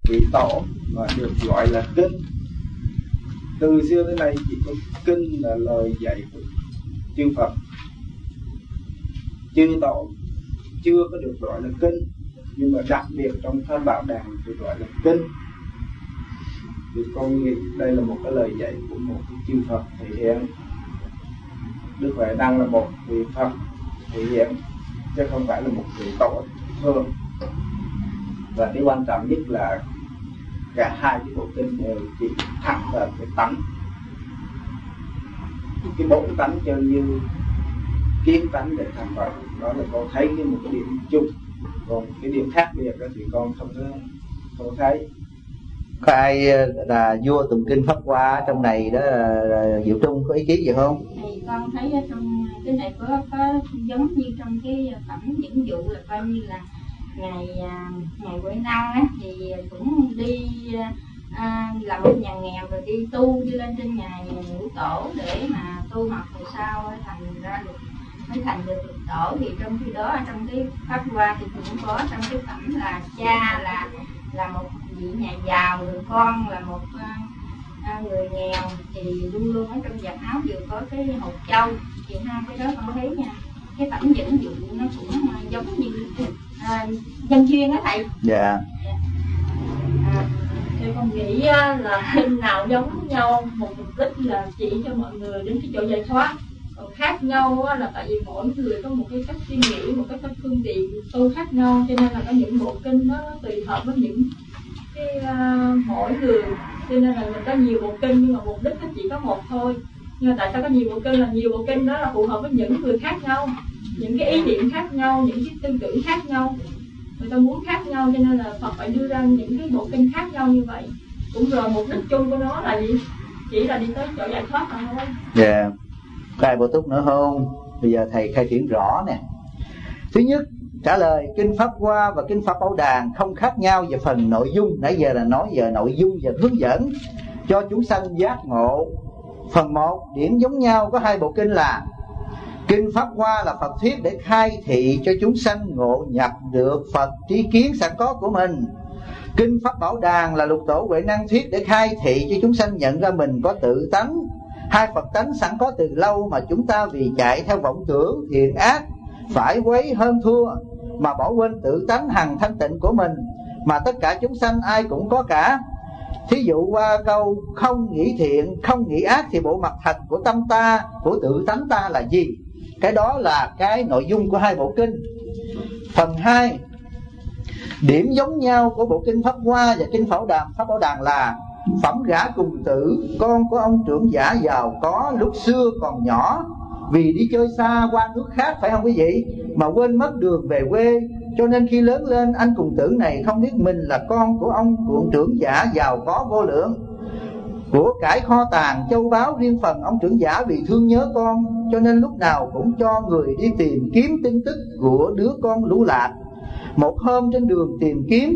vị tổ và được gọi là kinh. Từ xưa tới nay chỉ có kinh là lời dạy của chư Phật, chư tổ chưa có được gọi là kinh, nhưng mà đặc biệt trong Pháp Bảo Đàn được gọi là kinh. Thì con nghĩ đây là một cái lời dạy của một cái chư Phật thể hiện Đức Huệ Năng là một vị Phật thể hiện, chứ không phải là một vị tổ thường. Và cái quan trọng nhất là cả hai cái bộ kinh đều chỉ thẳng vào cái tánh, cái bộ tánh cho như kiến tánh để thẳng vào. Đó là con thấy cái một cái điểm chung, còn cái điểm khác biệt đó thì con không thấy. Có ai là vua tụng kinh Pháp Hoa trong này đó là Diệu Trung có ý kiến gì không? Thì con thấy ở trong cái này có giống như trong cái phẩm những vụ là coi như là ngày Huệ Năng á, thì cũng đi làm một nhà nghèo rồi đi tu, đi lên trên nhà ngũ tổ để mà tu học rồi sau thành ra được, mới thành được tổ. Thì trong khi đó trong cái Pháp Hoa thì cũng có trong cái phẩm là cha là một vị nhà giàu, người con là một người nghèo, thì luôn luôn ở trong giặt áo đều có cái hột châu. Thì hai cái đó con thấy nha, cái phẩm dẫn dụ nó cũng giống như dân chuyên á thầy. Dạ. Thì con nghĩ là kinh nào giống nhau một mục đích là chỉ cho mọi người đến cái chỗ giải thoát, còn khác nhau là tại vì mỗi người có một cái cách suy nghĩ, một cái cách phương tiện tu khác nhau, cho nên là có những bộ kinh nó tùy hợp với những cái mỗi người, cho nên là mình có nhiều bộ kinh nhưng mà mục đích nó chỉ có một thôi. Nhưng mà tại sao có nhiều bộ kinh, là nhiều bộ kinh đó là phù hợp với những người khác nhau, những cái ý niệm khác nhau, những cái tư tưởng khác nhau, người ta muốn khác nhau, cho nên là Phật phải đưa ra những cái bộ kinh khác nhau như vậy. Cũng rồi mục đích chung của nó là gì? Chỉ là đi tới chỗ giải thoát mà thôi. Dạ. Có ai bổ túc nữa không? Bây giờ thầy khai triển rõ nè. Thứ nhất, trả lời kinh Pháp Hoa và kinh Pháp Bảo Đàn không khác nhau về phần nội dung. Nãy giờ là nói về nội dung và hướng dẫn cho chúng sanh giác ngộ. Phần 1, điểm giống nhau có hai bộ kinh là kinh Pháp Hoa là Phật thuyết để khai thị cho chúng sanh ngộ nhập được Phật trí kiến sẵn có của mình. Kinh Pháp Bảo Đàn là Lục Tổ Huệ Năng thuyết để khai thị cho chúng sanh nhận ra mình có tự tánh, hai Phật tánh sẵn có từ lâu mà chúng ta vì chạy theo vọng tưởng thiện ác phải quấy hơn thua mà bỏ quên tự tánh hằng thanh tịnh của mình, mà tất cả chúng sanh ai cũng có cả. Thí dụ qua câu không nghĩ thiện, không nghĩ ác thì bộ mặt thật của tâm ta, của tự tánh ta là gì? Cái đó là cái nội dung của hai bộ kinh. Phần 2, điểm giống nhau của bộ kinh Pháp Hoa và kinh Pháp Bảo Đàn là phẩm gã cùng tử, con của ông trưởng giả giàu có lúc xưa còn nhỏ, vì đi chơi xa qua nước khác phải không quý vị, mà quên mất đường về quê, cho nên khi lớn lên anh cùng tử này không biết mình là con của ông trưởng giả giàu có vô lượng. Của cải kho tàng châu báu riêng phần ông trưởng giả vì thương nhớ con, cho nên lúc nào cũng cho người đi tìm kiếm tin tức của đứa con lũ lạc. Một hôm trên đường tìm kiếm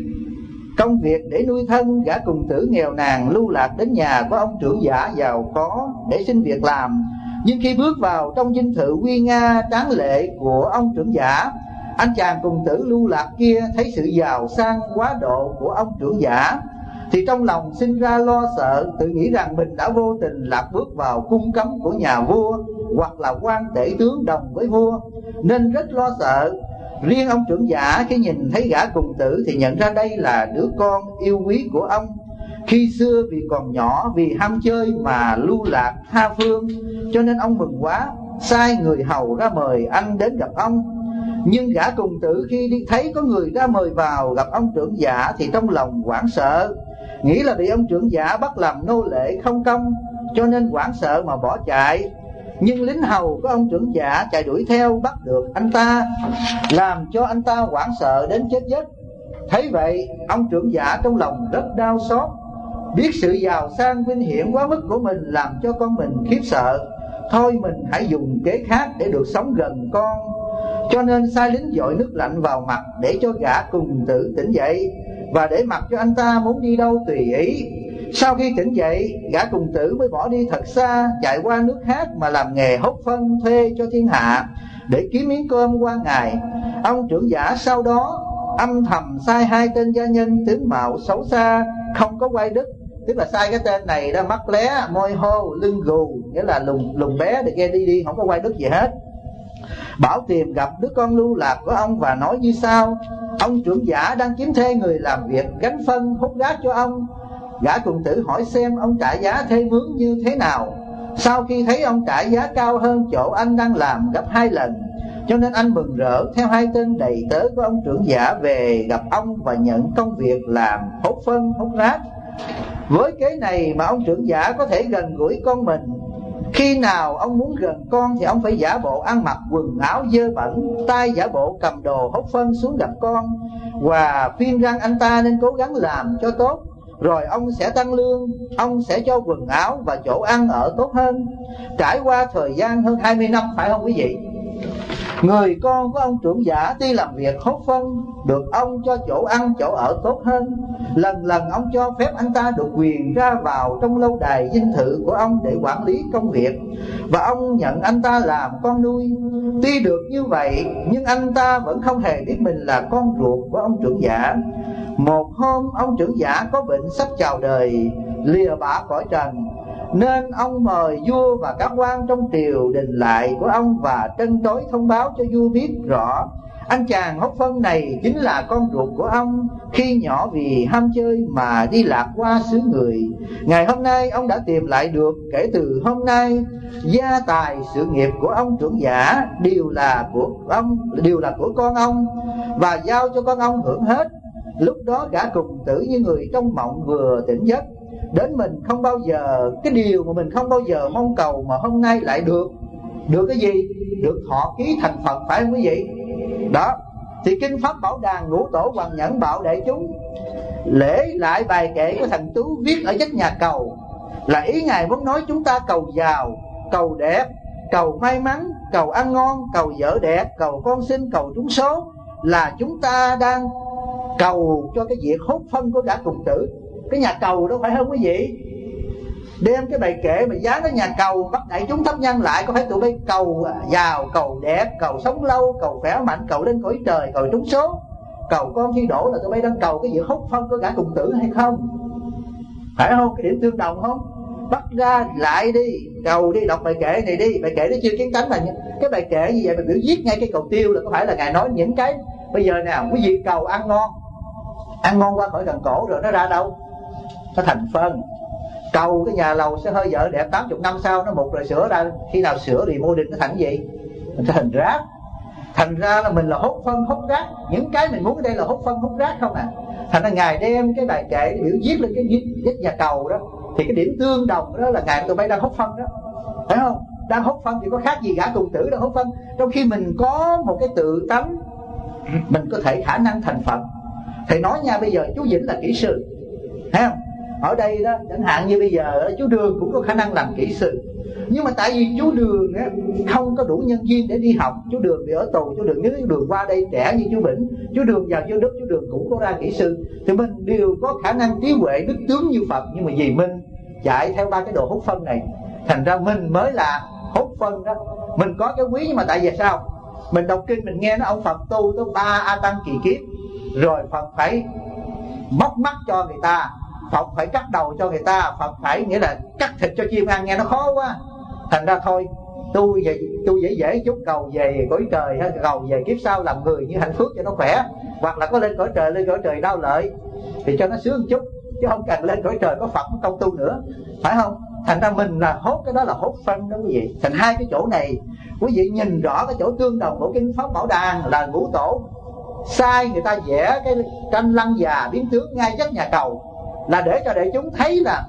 công việc để nuôi thân, gã cùng tử nghèo nàn lưu lạc đến nhà của ông trưởng giả giàu có để xin việc làm. Nhưng khi bước vào trong dinh thự uy nga tráng lệ của ông trưởng giả, anh chàng cùng tử lưu lạc kia thấy sự giàu sang quá độ của ông trưởng giả thì trong lòng sinh ra lo sợ, tự nghĩ rằng mình đã vô tình lạc bước vào cung cấm của nhà vua hoặc là quan tể tướng đồng với vua, nên rất lo sợ. Riêng ông trưởng giả khi nhìn thấy gã cùng tử thì nhận ra đây là đứa con yêu quý của ông. Khi xưa vì còn nhỏ, vì ham chơi mà lưu lạc tha phương, cho nên ông mừng quá, sai người hầu ra mời anh đến gặp ông. Nhưng gã cùng tử khi đi thấy có người ra mời vào gặp ông trưởng giả thì trong lòng hoảng sợ, nghĩ là bị ông trưởng giả bắt làm nô lệ không công, cho nên hoảng sợ mà bỏ chạy. Nhưng lính hầu của ông trưởng giả chạy đuổi theo bắt được anh ta, làm cho anh ta hoảng sợ đến chết giấc. Thấy vậy, ông trưởng giả trong lòng rất đau xót, biết sự giàu sang vinh hiển quá mức của mình làm cho con mình khiếp sợ. Thôi mình hãy dùng kế khác để được sống gần con, cho nên sai lính dội nước lạnh vào mặt để cho gã cùng tử tỉnh dậy, và để mặc cho anh ta muốn đi đâu tùy ý. Sau khi tỉnh dậy, gã cùng tử mới bỏ đi thật xa, chạy qua nước khác mà làm nghề hốt phân thuê cho thiên hạ để kiếm miếng cơm qua ngày. Ông trưởng giả sau đó âm thầm sai hai tên gia nhân tướng mạo xấu xa, không có quay đức. Tức là sai cái tên này đó, mắt lé, môi hô, lưng gù, nghĩa là lùng bé, để đi không có quay đức gì hết. Bảo tìm gặp đứa con lưu lạc của ông và nói như sau: ông trưởng giả đang kiếm thuê người làm việc gánh phân hút rác cho ông. Gã cùng tử hỏi xem ông trả giá thuê mướn như thế nào. Sau khi thấy ông trả giá cao hơn chỗ anh đang làm gấp 2 lần, cho nên anh mừng rỡ theo hai tên đầy tớ của ông trưởng giả về gặp ông và nhận công việc làm hút phân hút rác. Với kế này mà ông trưởng giả có thể gần gũi con mình. Khi nào ông muốn gần con thì ông phải giả bộ ăn mặc quần áo dơ bẩn, tay giả bộ cầm đồ hút phân xuống gặp con, và khuyên rằng anh ta nên cố gắng làm cho tốt, rồi ông sẽ tăng lương, ông sẽ cho quần áo và chỗ ăn ở tốt hơn. Trải qua thời gian hơn 20 năm, phải không quý vị? Người con của ông trưởng giả tuy làm việc hốt phân, được ông cho chỗ ăn chỗ ở tốt hơn. Lần lần ông cho phép anh ta được quyền ra vào trong lâu đài dinh thự của ông để quản lý công việc, và ông nhận anh ta làm con nuôi. Tuy được như vậy, nhưng anh ta vẫn không hề biết mình là con ruột của ông trưởng giả. Một hôm ông trưởng giả có bệnh sắp chào đời, lìa bả cõi trần, nên ông mời vua và các quan trong triều đình lại của ông và trân tối thông báo cho vua biết rõ anh chàng hốt phân này chính là con ruột của ông, khi nhỏ vì ham chơi mà đi lạc qua xứ người. Ngày hôm nay ông đã tìm lại được. Kể từ hôm nay, gia tài sự nghiệp của ông trưởng giả đều là của con ông, và giao cho con ông hưởng hết. Lúc đó gã cùng tử như người trong mộng vừa tỉnh giấc. Đến mình không bao giờ, cái điều mà mình không bao giờ mong cầu mà hôm nay lại được. Được cái gì? Được thọ ký thành Phật, phải không quý vị? Đó, thì Kinh Pháp Bảo Đàn Ngũ Tổ Hoàng Nhẫn bảo đại chúng lễ lại bài kệ của thằng Tú viết ở Chất Nhà Cầu, là ý Ngài muốn nói chúng ta cầu giàu, cầu đẹp, cầu may mắn, cầu ăn ngon, cầu vợ đẹp, cầu con sinh, cầu trúng số, là chúng ta đang cầu cho cái việc hốt phân của gã cùng tử. Cái nhà cầu đó, phải không quý vị? Đem cái bài kệ mà dán ở nhà cầu, bắt đại chúng thắp nhang lại. Có phải tụi bay cầu giàu, cầu đẹp, cầu sống lâu, cầu khỏe mạnh, cầu lên cõi trời, cầu trúng số, cầu con thi đỗ, là tụi bay đang cầu cái việc hốt phân của gã cùng tử hay không? Phải không? Cái điểm tương đồng không? Bắt ra lại đi, cầu đi, đọc bài kệ này đi. Bài kệ nó chưa kiến tánh là cái bài kệ như vậy mà biểu viết ngay cái cầu tiêu, là có phải là Ngài nói những cái bây giờ nào quý vị cầu ăn ngon qua khỏi gần cổ rồi nó ra đâu? Nó thành phân. Cầu cái nhà lầu sẽ hơi vợ đẹp 80 năm sau nó mục rồi sửa ra, khi nào sửa thì mô định nó thành gì? Nó thành rác. Thành ra là mình là hốt phân hốt rác. Những cái mình muốn ở đây là hốt phân hốt rác không à. Thành ra Ngài đem cái bài kệ biểu viết lên cái viết nhà cầu đó, thì cái điểm tương đồng đó là Ngài tụi bay đang hốt phân đó, phải không? Đang hốt phân thì có khác gì gã cùng tử đang hốt phân. Trong khi mình có một cái tự tánh, mình có thể khả năng thành Phật. Thầy nói nha, bây giờ chú Vĩnh là kỹ sư, thấy không? Ở đây đó, chẳng hạn như bây giờ chú Đường cũng có khả năng làm kỹ sư, nhưng mà tại vì chú Đường á, không có đủ nhân duyên để đi học. Chú Đường bị ở tù, chú Đường nếu chú Đường qua đây trẻ như chú Vĩnh, chú Đường vào chú Đức, chú Đường cũng có ra kỹ sư, thì mình đều có khả năng trí huệ đức tướng như Phật. Nhưng mà vì mình chạy theo ba cái đồ hút phân này, thành ra mình mới là hút phân đó. Mình có cái quý, nhưng mà tại vì sao? Mình đọc kinh mình nghe nó ông Phật tu tới 3 A Tăng kỳ kiếp, rồi Phật phải móc mắt cho người ta, Phật phải cắt đầu cho người ta, Phật phải nghĩa là cắt thịt cho chim ăn, nghe nó khó quá. Thành ra thôi, tu dễ chút, cầu về cõi trời, cầu về kiếp sau làm người như hạnh phúc cho nó khỏe, hoặc là có lên cõi trời đau lợi thì cho nó sướng một chút, chứ không cần lên cõi trời có Phật có công tu nữa, phải không? Thành ra mình là hốt, cái đó là hốt phân đó quý vị. Thành hai cái chỗ này quý vị nhìn rõ cái chỗ tương đồng của Kinh Pháp Bảo Đàn là Ngũ Tổ sai người ta vẽ cái tranh lăng già biến tướng ngay Chất Nhà Cầu, là để cho đại chúng thấy là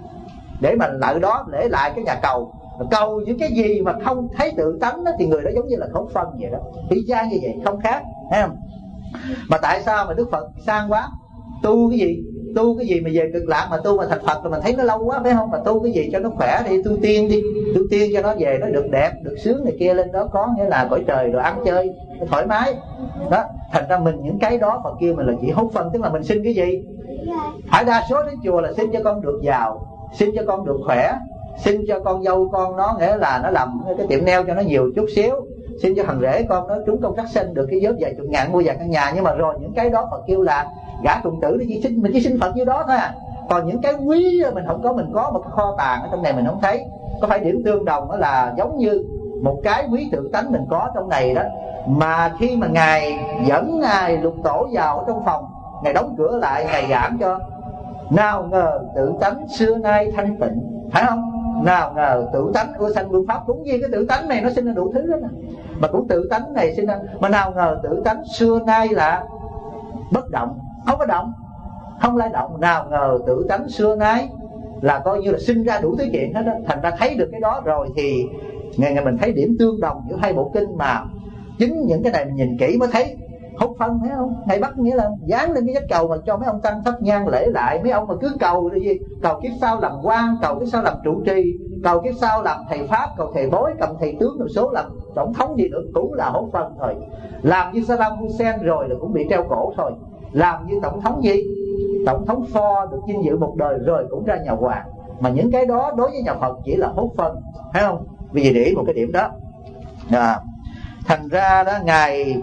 để mà lại đó lễ lại cái nhà cầu. Cầu những cái gì mà không thấy tự tánh đó, thì người đó giống như là hốt phân vậy đó, y chang như vậy, không khác, thấy không? Mà tại sao mà Đức Phật sang quá? Tu cái gì mà về cực lạc mà tu mà thành Phật là mình thấy nó lâu quá, phải không? Mà tu cái gì cho nó khỏe đi, tu tiên cho nó về nó được đẹp, được sướng này kia, lên đó có nghĩa là cõi trời rồi ăn chơi thoải mái đó. Thành ra mình những cái đó Phật kêu mình là chỉ hốt phân, tức là mình xin cái gì? Phải đa số đến chùa là xin cho con được giàu, xin cho con được khỏe, xin cho con dâu con nó nghĩa là nó làm cái tiệm nail cho nó nhiều chút xíu, xin cho thằng rể con nó trúng công tác sinh được cái vớt vài chục ngàn mua vài căn nhà. Nhưng mà rồi những cái đó Phật kêu là gả trùng tử, mình chỉ xin Phật nhiêu đó thôi à. Còn những cái quý mình không có, mình có một cái kho tàng ở trong này mình không thấy. Có phải điểm tương đồng đó là giống như một cái quý tự tánh mình có trong này đó, mà khi mà Ngài dẫn Ngài Lục Tổ vào trong phòng, Ngài đóng cửa lại, Ngài giảng cho. Nào ngờ tự tánh xưa nay thanh tịnh, phải không? Nào ngờ tự tánh ưa sanh vương pháp, cũng như cái tự tánh này nó sinh ra đủ thứ đó, mà cũng tự tánh này sinh ra. Mà nào ngờ tự tánh xưa nay là bất động, không có động, không lay động. Nào ngờ tự tánh xưa nay là coi như là sinh ra đủ thứ chuyện hết đó. Thành ra thấy được cái đó rồi thì ngày mình thấy điểm tương đồng giữa hai bộ kinh, mà chính những cái này mình nhìn kỹ mới thấy hốt phân, thấy không? Ngày Bắc nghĩa là dán lên cái vách cầu mà cho mấy ông tăng thắp nhang lễ lại. Mấy ông mà cứ cầu là gì? Cầu kiếp sau làm quan, cầu kiếp sau làm trụ trì, cầu kiếp sau làm thầy pháp, cầu thầy bói, cầm thầy tướng, một số làm tổng thống gì nữa, cũng là hốt phân thôi. Làm như Saddam Hussein rồi là cũng bị treo cổ thôi. Làm như tổng thống gì? Tổng thống Ford được vinh dự một đời rồi cũng ra nhà hoàng. Mà những cái đó đối với nhà Phật chỉ là hốt phân, thấy không? Vì vậy để ý một cái điểm đó. Thành ra đó Ngài,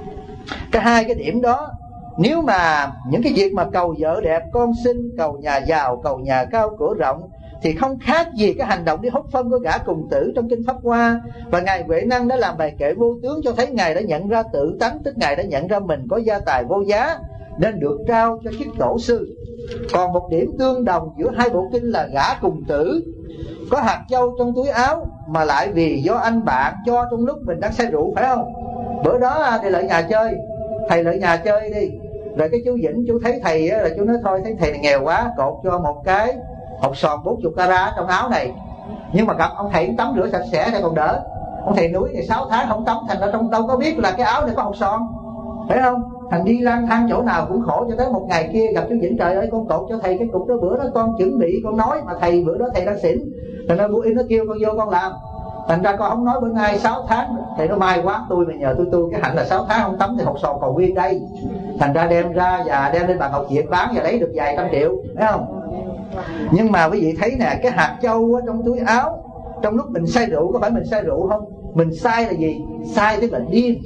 cái hai cái điểm đó, nếu mà những cái việc mà cầu vợ đẹp con xinh, cầu nhà giàu, cầu nhà cao cửa rộng, thì không khác gì cái hành động đi hốt phân của gã cùng tử trong kinh Pháp Hoa. Và Ngài Huệ Năng đã làm bài kệ vô tướng cho thấy Ngài đã nhận ra tự tánh, tức Ngài đã nhận ra mình có gia tài vô giá nên được trao cho chức tổ sư. Còn một điểm tương đồng giữa hai bộ kinh là gã cùng tử có hạt châu trong túi áo, mà lại vì do anh bạn cho trong lúc mình đang say rượu, phải không? Bữa đó thì lại nhà chơi, thầy lại nhà chơi đi, rồi cái chú Vĩnh chú thấy thầy là chú nói thôi, thấy thầy này nghèo quá, cột cho một cái hột sòn 40 carat trong áo này. Nhưng mà gặp ông thầy tắm rửa sạch sẽ thì còn đỡ. Ông thầy núi thì 6 tháng không tắm, thành ra trong đâu có biết là cái áo này có hột sòn, phải không? Thành đi lang thang chỗ nào cũng khổ, cho tới một ngày kia gặp chú Vĩnh, trời ơi con cột cho thầy cái cục đó, bữa đó con chuẩn bị con nói mà thầy bữa đó thầy đang xỉn, thành ra Vũ In nó kêu con vô con làm. Thành ra con không nói bữa nay 6 tháng, thầy nó may quá, tôi mà nhờ tôi cái hạnh là 6 tháng không tắm thì hột sòn còn nguyên đây. Thành ra đem ra và đem lên bàn Ngọc Diệp bán và lấy được vài trăm triệu, thấy không? Nhưng mà quý vị thấy nè, cái hạt châu ở trong túi áo, trong lúc mình say rượu, có phải mình say rượu không? Mình sai là gì? Sai tức là điên,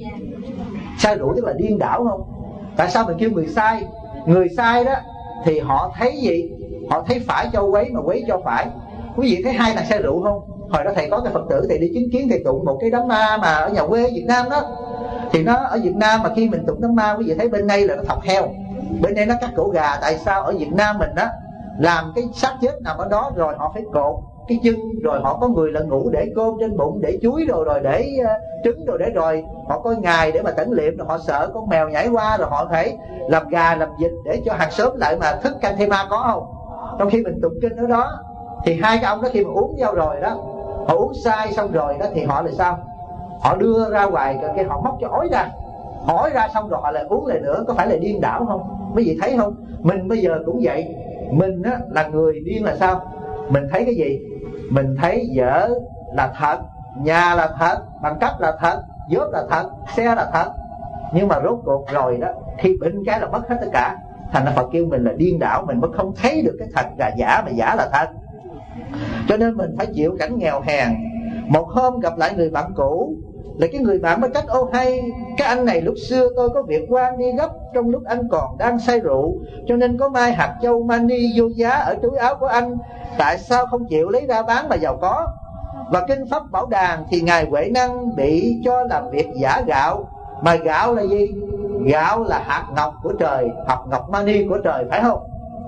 say rượu tức là điên đảo không? Tại sao mình kêu người sai? Người sai đó thì họ thấy gì? Họ thấy phải cho quấy mà quấy cho phải. Quý vị thấy hai thằng say rượu không? Hồi đó thầy có cái Phật tử thầy đi chứng kiến, thầy tụng một cái đám ma mà ở nhà quê Việt Nam đó. Thì nó ở Việt Nam mà khi mình tụng đám ma, quý vị thấy bên đây là nó thọc heo, bên đây nó cắt cổ gà. Tại sao ở Việt Nam mình đó làm cái xác chết nằm ở đó, rồi họ phải cột cái chân, rồi họ có người là ngủ để cơm trên bụng, để chuối rồi để trứng rồi rồi họ có ngày để mà tẩn liệm, rồi họ sợ con mèo nhảy qua, rồi họ phải làm gà làm vịt để cho hàng xóm lại mà thức canh thêm ma, có không? Trong khi mình tụng kinh ở đó thì hai cái ông đó khi mà uống vào rồi đó, họ uống sai xong rồi đó thì họ là sao? Họ đưa ra ngoài cái họ móc cho ói ra, hỏi ra xong rồi họ lại uống lại nữa. Có phải là điên đảo không? Quý vị thấy không? Mình bây giờ cũng vậy. Mình á, là người điên là sao? Mình thấy cái gì? Mình thấy vợ là thật, nhà là thật, bằng cấp là thật, vớt là thật, xe là thật. Nhưng mà rốt cuộc rồi đó, khi bệnh cái là mất hết tất cả. Thành ra Phật kêu mình là điên đảo, mình mới không thấy được cái thật là giả mà giả là thật. Cho nên mình phải chịu cảnh nghèo hèn. Một hôm gặp lại người bạn cũ, là cái người bạn mới trách: ô hay, cái anh này lúc xưa tôi có việc quan đi gấp, trong lúc anh còn đang say rượu, cho nên có mai hạt châu mani vô giá ở túi áo của anh, tại sao không chịu lấy ra bán mà giàu có? Và kinh Pháp Bảo Đàn thì Ngài Huệ Năng bị cho làm việc giả gạo. Mà gạo là gì? Gạo là hạt ngọc của trời, hạt ngọc mani của trời, phải không?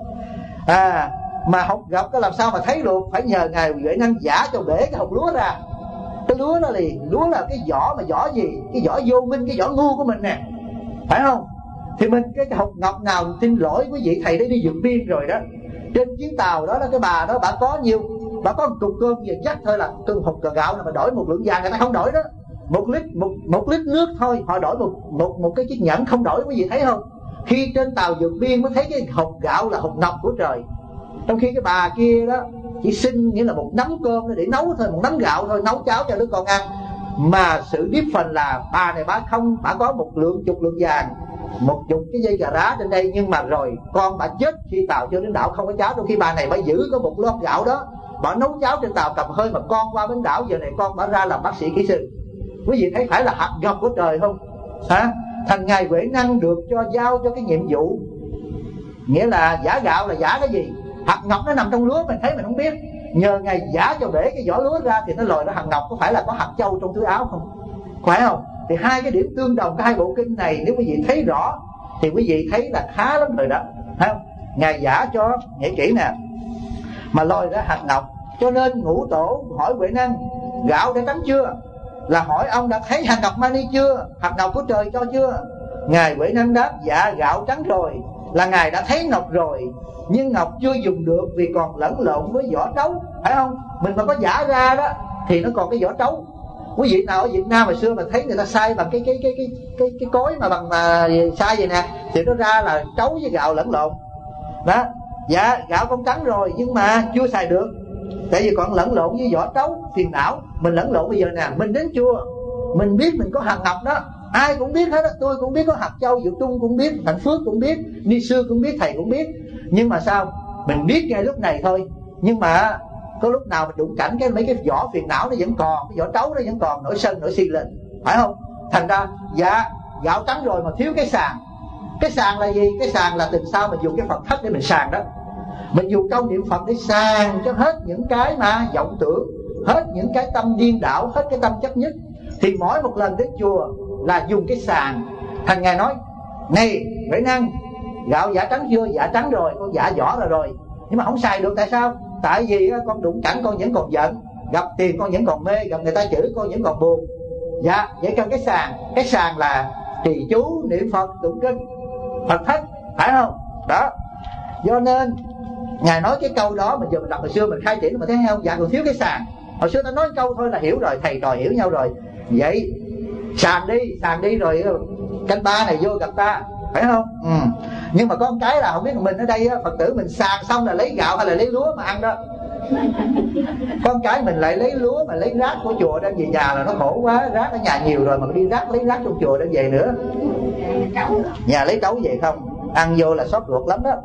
Mà hột ngọc có làm sao mà thấy được? Phải nhờ Ngài Huệ Năng giả cho bể cái hột lúa ra. Cái lúa đó liền, lúa là cái vỏ, mà vỏ gì? Cái vỏ vô minh, cái vỏ ngu của mình nè, phải không? Thì mình cái hột ngọc nào, xin lỗi quý vị, thầy đã đi vượt biên rồi đó. Trên chuyến tàu đó, cái bà đó bà có nhiêu? Bà có một cục cơm về chắc thôi là cơm hột gạo nào mà đổi một lượng vàng, người ta không đổi đó. Một lít nước thôi họ đổi một cái chiếc nhẫn, không đổi. Quý vị thấy không? Khi trên tàu vượt biên mới thấy cái hột gạo là hột ngọc của trời. Trong khi cái bà kia đó chỉ xin nghĩa là một nắm cơm để nấu thôi, một nắm gạo thôi, nấu cháo cho đứa con ăn. Mà sự biết phần là bà này bà có một chục lượng vàng, một chục cái dây cà rá trên đây, nhưng mà rồi con bà chết khi tàu chưa đến đảo không có cháo. Trong khi bà này bà giữ có một lót gạo đó, bà nấu cháo trên tàu cầm hơi, mà con qua bến đảo giờ này con bà ra làm bác sĩ kỹ sư. Quý vị thấy phải là hạt ngọc của trời không? Thành ngài Huệ Năng được giao cho cái nhiệm vụ, nghĩa là giả gạo là giả cái gì? Hạt ngọc nó nằm trong lúa, mình thấy mình không biết. Nhờ ngài giả cho bể cái vỏ lúa ra thì nó lòi ra hạt ngọc. Có phải là có hạt châu trong túi áo không? Phải không? Thì hai cái điểm tương đồng của hai bộ kinh này, nếu quý vị thấy rõ thì quý vị thấy là khá lắm rồi đó, thấy không? Ngài giả cho, nghe kỹ nè, mà lòi ra hạt ngọc. Cho nên Ngũ Tổ hỏi Huệ Năng: gạo đã trắng chưa? Là hỏi ông đã thấy hạt ngọc mani chưa? Hạt ngọc của trời cho chưa? Ngài Huệ Năng đáp: dạ gạo trắng rồi. Là ngài đã thấy ngọc rồi, nhưng ngọc chưa dùng được vì còn lẫn lộn với vỏ trấu, phải không? Mình mà có giả ra đó thì nó còn cái vỏ trấu. Quý vị nào ở Việt Nam hồi xưa mà thấy người ta xay bằng cái cối mà bằng xay vậy nè, thì nó ra là trấu với gạo lẫn lộn đó. Dạ gạo không trắng rồi nhưng mà chưa xài được, tại vì còn lẫn lộn với vỏ trấu, phiền não. Mình lẫn lộn bây giờ nè, mình đến chùa mình biết mình có hạt ngọc đó, ai cũng biết hết đó. Tôi cũng biết có hạt châu, Diệu Tung cũng biết, Hạnh Phước cũng biết, Ni Sư cũng biết, thầy cũng biết. Nhưng mà sao? Mình biết ngay lúc này thôi. Nhưng mà có lúc nào mình đụng cảnh mấy cái vỏ phiền não nó vẫn còn, cái vỏ trấu nó vẫn còn nổi sân nổi si lên, phải không? Thành ra dạ gạo trắng rồi mà thiếu cái sàng. Cái sàng là gì? Cái sàng là từ sau mình dùng cái Phật thất để mình sàng đó. Mình dùng câu niệm Phật để sàng cho hết những cái mà vọng tưởng, hết những cái tâm điên đảo, hết cái tâm chấp nhất. Thì mỗi một lần đến chùa là dùng cái sàng. Thành ngài nói: này Huệ Năng, gạo giả trắng chưa? Dạ trắng rồi, con giả vỏ rồi. Nhưng mà không xài được, tại sao? Tại vì con đụng cảnh con vẫn còn giận, gặp tiền con vẫn còn mê, gặp người ta chửi con vẫn còn buồn. Dạ vậy cần cái sàng. Cái sàng là trì chú niệm Phật tụng kinh Phật thất, phải không? Đó. Do nên ngài nói cái câu đó, mình giờ mình đọc hồi xưa mình khai triển mà thấy không? Dạ còn thiếu cái sàng. Hồi xưa ta nói câu thôi là hiểu rồi, thầy trò hiểu nhau rồi. Vậy sàng đi rồi canh ba này vô gặp ta, phải không? Nhưng mà có một cái là không biết mình ở đây Phật tử mình sàng xong là lấy gạo hay là lấy lúa mà ăn đó. Con cái mình lại lấy lúa mà lấy rác của chùa đem về nhà là nó khổ quá. Rác ở nhà nhiều rồi mà đi lấy rác trong chùa đem về nữa. Nhà lấy trấu về không, ăn vô là xót ruột lắm đó.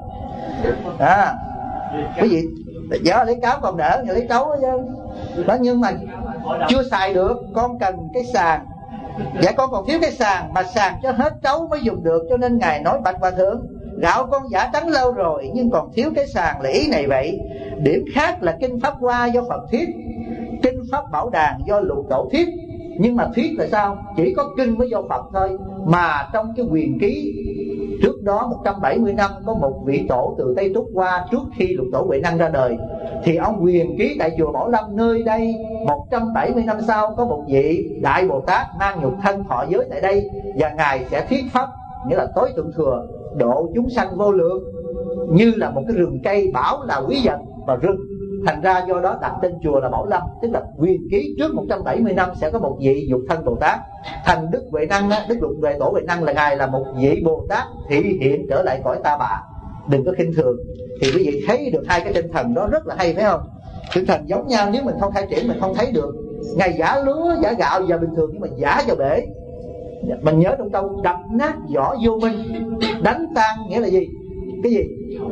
Cái gì giờ lấy cáo còn đỡ, nhà lấy trấu đó. Nhưng mà chưa xài được, con cần cái sàng. Dạ con còn thiếu cái sàng, mà sàng cho hết trấu mới dùng được. Cho nên ngài nói: bạch hòa thượng, gạo con giả trắng lâu rồi nhưng còn thiếu cái sàng, là ý này vậy. Điểm khác là kinh Pháp Hoa do Phật thuyết, kinh Pháp Bảo Đàn do Lục Tổ thuyết. Nhưng mà thuyết là sao? Chỉ có kinh mới do Phật thôi. Mà trong cái Quyền Ký trước đó 170 năm có một vị tổ từ Tây Trúc qua, trước khi Lục Tổ Huệ Năng ra đời. Thì ông Quyền Ký tại chùa Bảo Lâm nơi đây 170 năm sau có một vị Đại Bồ Tát mang nhục thân thọ giới tại đây. Và ngài sẽ thuyết pháp, nghĩa là tối thượng thừa, độ chúng sanh vô lượng, như là một cái rừng cây. Bảo là quý vật và rừng, thành ra do đó đặt tên chùa là Bảo Lâm. Tức là Quyền Ký trước 170 năm sẽ có một vị dục thân Bồ Tát. Thành Đức Huệ Năng, Đức Lục Huệ Tổ Huệ Năng là ngài là một vị Bồ Tát thị hiện trở lại cõi Ta Bà. Đừng có khinh thường. Thì quý vị thấy được hai cái tinh thần đó rất là hay, phải không? Tinh thần giống nhau, nếu mình không khai triển mình không thấy được. Ngài giả lúa giả gạo và bình thường, nhưng mà giả vào bể. Mình nhớ trong câu đập nát vỏ vô minh, đánh tan nghĩa là gì? Cái gì?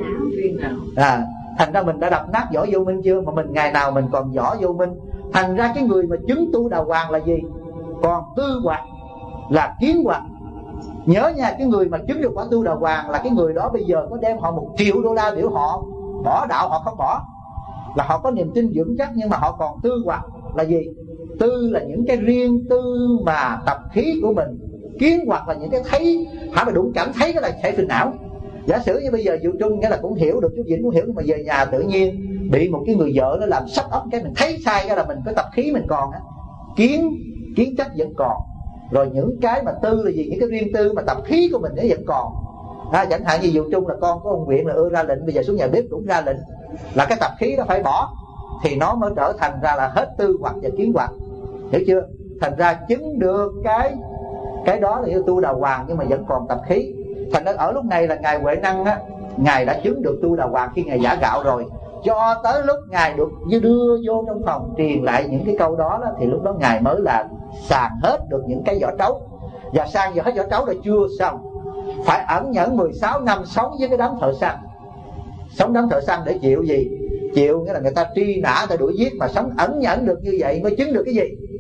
Thành ra mình đã đập nát vỏ vô minh chưa? Mà mình ngày nào mình còn vỏ vô minh. Thành ra cái người mà chứng tu đà hoàng là gì? Còn tư hoặc là kiến hoặc. Nhớ nha, cái người mà chứng được quả tu đà hoàng là cái người đó bây giờ có đem họ $1 triệu biểu họ bỏ đạo họ không bỏ. Là họ có niềm tin vững chắc, nhưng mà họ còn tư hoặc là gì? Tư là những cái riêng tư mà tập khí của mình. Kiến hoặc là những cái thấy, hả mà đụng cảm thấy cái là thể phiền não. Giả sử như bây giờ Diệu Trung nghĩa là cũng hiểu được, chú Vĩnh cũng hiểu, nhưng mà về nhà tự nhiên bị một cái người vợ nó làm sắp ấp cái mình thấy sai, cái là mình có tập khí mình còn á, kiến chấp vẫn còn. Rồi những cái mà tư là gì? Những cái riêng tư mà tập khí của mình nó vẫn còn. Chẳng hạn như Diệu Trung là con của ông Nguyện là ra lệnh bây giờ xuống nhà bếp cũng ra lệnh là cái tập khí đó phải bỏ, thì nó mới trở thành ra là hết tư hoặc và kiến hoặc, hiểu chưa? Thành ra chứng được cái đó là tu đà hoàng, nhưng mà vẫn còn tập khí. Thành ra ở lúc này là ngài Huệ Năng á, ngài đã chứng được tu đà hoàng khi ngài giả gạo rồi. Cho tới lúc ngài được đưa vô trong phòng truyền lại những cái câu đó, thì lúc đó ngài mới là sàng hết được những cái vỏ trấu. Và sàng giờ hết vỏ trấu là chưa xong, phải ẩn nhẫn 16 năm sống với cái đám thợ săn. Sống đám thợ săn để chịu gì? Chịu nghĩa là người ta truy nã, người ta đuổi giết, mà sống ẩn nhẫn được như vậy mới chứng được cái gì?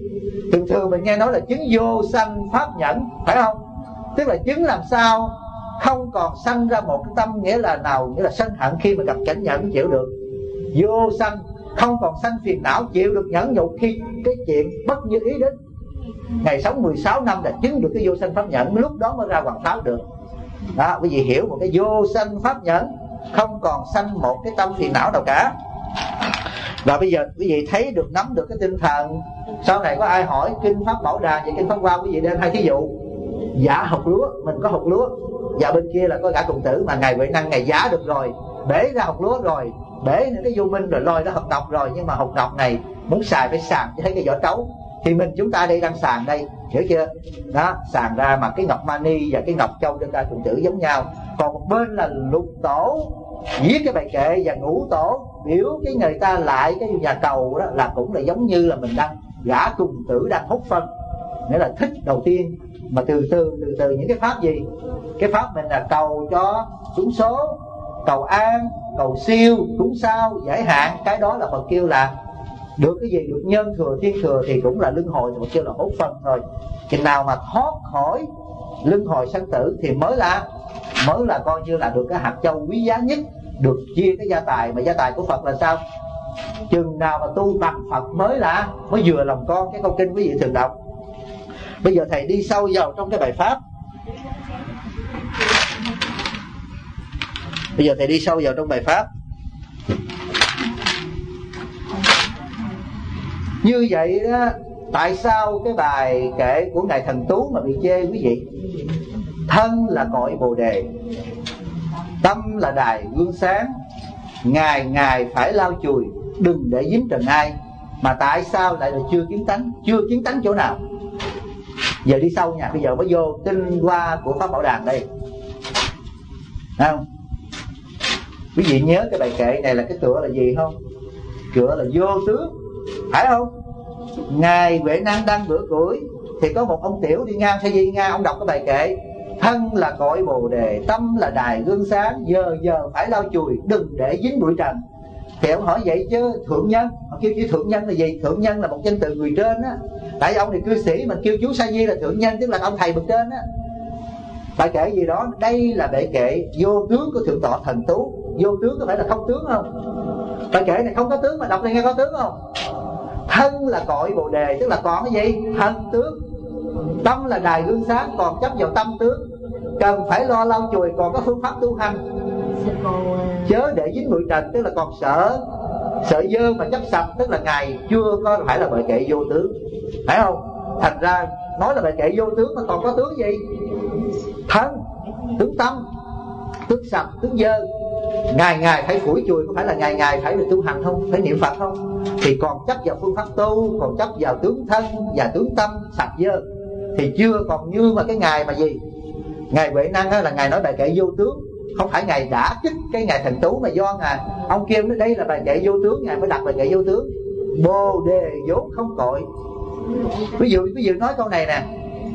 Thường thường mình nghe nói là chứng vô sanh pháp nhẫn, phải không? Tức là chứng làm sao không còn sanh ra một cái tâm nghĩa là nào, nghĩa là sân hận khi mà gặp cảnh nhẫn chịu được. Vô sanh, không còn sanh phiền não, chịu được nhẫn nhục khi cái chuyện bất như ý đến. Ngày sống 16 năm là chứng được cái vô sanh pháp nhẫn, lúc đó mới ra hoàng pháp được. Đó, quý vị hiểu một cái vô sanh pháp nhẫn, không còn sanh một cái tâm phiền não nào cả. Và bây giờ quý vị thấy được, nắm được cái tinh thần. Sau này có ai hỏi kinh pháp Bảo Đàn và kinh pháp Hoa, quý vị đem hai thí dụ. Giả hột lúa, mình có hột lúa, và bên kia là có gã Cùng Tử, mà ngài Huệ Năng ngài giả được rồi, bể ra hột lúa rồi, bể những cái vô minh rồi, lôi ra hột ngọc rồi, nhưng mà hột ngọc này muốn xài phải sàn cho thấy cái vỏ trấu. Thì chúng ta đây đang sàn đây, hiểu chưa? Đó, sàn ra mà cái ngọc mani và cái ngọc châu trên gã Cùng Tử giống nhau. Còn một bên là Lục Tổ viết cái bài kệ, và Ngũ Tổ biểu cái người ta lại cái nhà cầu đó, là cũng là giống như là mình đang gã Cùng Tử đang hút phân. Nghĩa là thích đầu tiên, mà từ từ những cái pháp gì? Cái pháp mình là cầu cho trúng số, cầu an, cầu siêu, trúng sao, giải hạn. Cái đó là Phật kêu là được cái gì? Được nhân thừa, thiên thừa thì cũng là luân hồi, Phật kêu là hốt phân thôi. Chừng nào mà thoát khỏi luân hồi sanh tử thì mới là coi như là được cái hạt châu quý giá nhất, được chia cái gia tài. Mà gia tài của Phật là sao? Chừng nào mà tu bằng Phật mới vừa lòng con. Cái câu kinh quý vị thường đọc. Bây giờ thầy đi sâu vào trong cái bài pháp. Như vậy đó, tại sao cái bài kệ của Ngài Thần Tú mà bị chê quý vị? Thân là cội Bồ Đề, tâm là đài gương sáng, ngày phải lau chùi, đừng để dính trần ai. Mà tại sao lại là chưa kiến tánh chỗ nào? Giờ đi sâu nha, bây giờ mới vô tinh hoa của pháp Bảo Đàn đây. Thấy không? Quý vị nhớ cái bài kệ này là cái tựa là gì không? Tựa là vô tướng, phải không? Ngài Huệ Năng đang bữa củi thì có một ông tiểu đi ngang, xe đi ngang, ông đọc cái bài kệ: thân là cội Bồ Đề, tâm là đài gương sáng, giờ phải lau chùi, đừng để dính bụi trần. Thì ông hỏi vậy chứ thượng nhân, ông kêu chữ thượng nhân là gì? Thượng nhân là một danh từ người trên á. Tại vì ông này cư sĩ, mình kêu chú Sa Di là thượng nhân, tức là ông thầy bậc trên á. Bài kệ gì đó, đây là bài kệ vô tướng của Thượng tọa Thần Tú. Vô tướng có phải là không tướng không? Bài kệ này không có tướng mà đọc này nghe có tướng không? Thân là cội Bồ Đề, tức là còn cái gì? Thân tướng. Tâm là đài gương sáng, còn chấp vào tâm tướng, cần phải lo lau chùi, còn có phương pháp tu hành. Chớ để dính bụi trần, tức là còn sợ dơ mà chấp sạch, tức là Ngài chưa có phải là bài kệ vô tướng, phải không? Thành ra nói là bài kệ vô tướng mà còn có tướng gì? Thân, tướng tâm, tướng sạch, tướng dơ. Ngày phải phủi chùi, có phải là ngày phải được tu hành không? Phải niệm Phật không? Thì còn chấp vào phương pháp tu, còn chấp vào tướng thân và tướng tâm sạch dơ, thì chưa còn như mà cái ngày mà gì? Ngài Huệ Năng là Ngài nói bài kệ vô tướng. Không phải Ngài đã trích cái Ngài Thần Tú, mà do Ngài ông kêu đây là bài kệ vô tướng, Ngài mới đặt bài kệ vô tướng. Bồ Đề vốn không cội. Ví dụ nói câu này nè: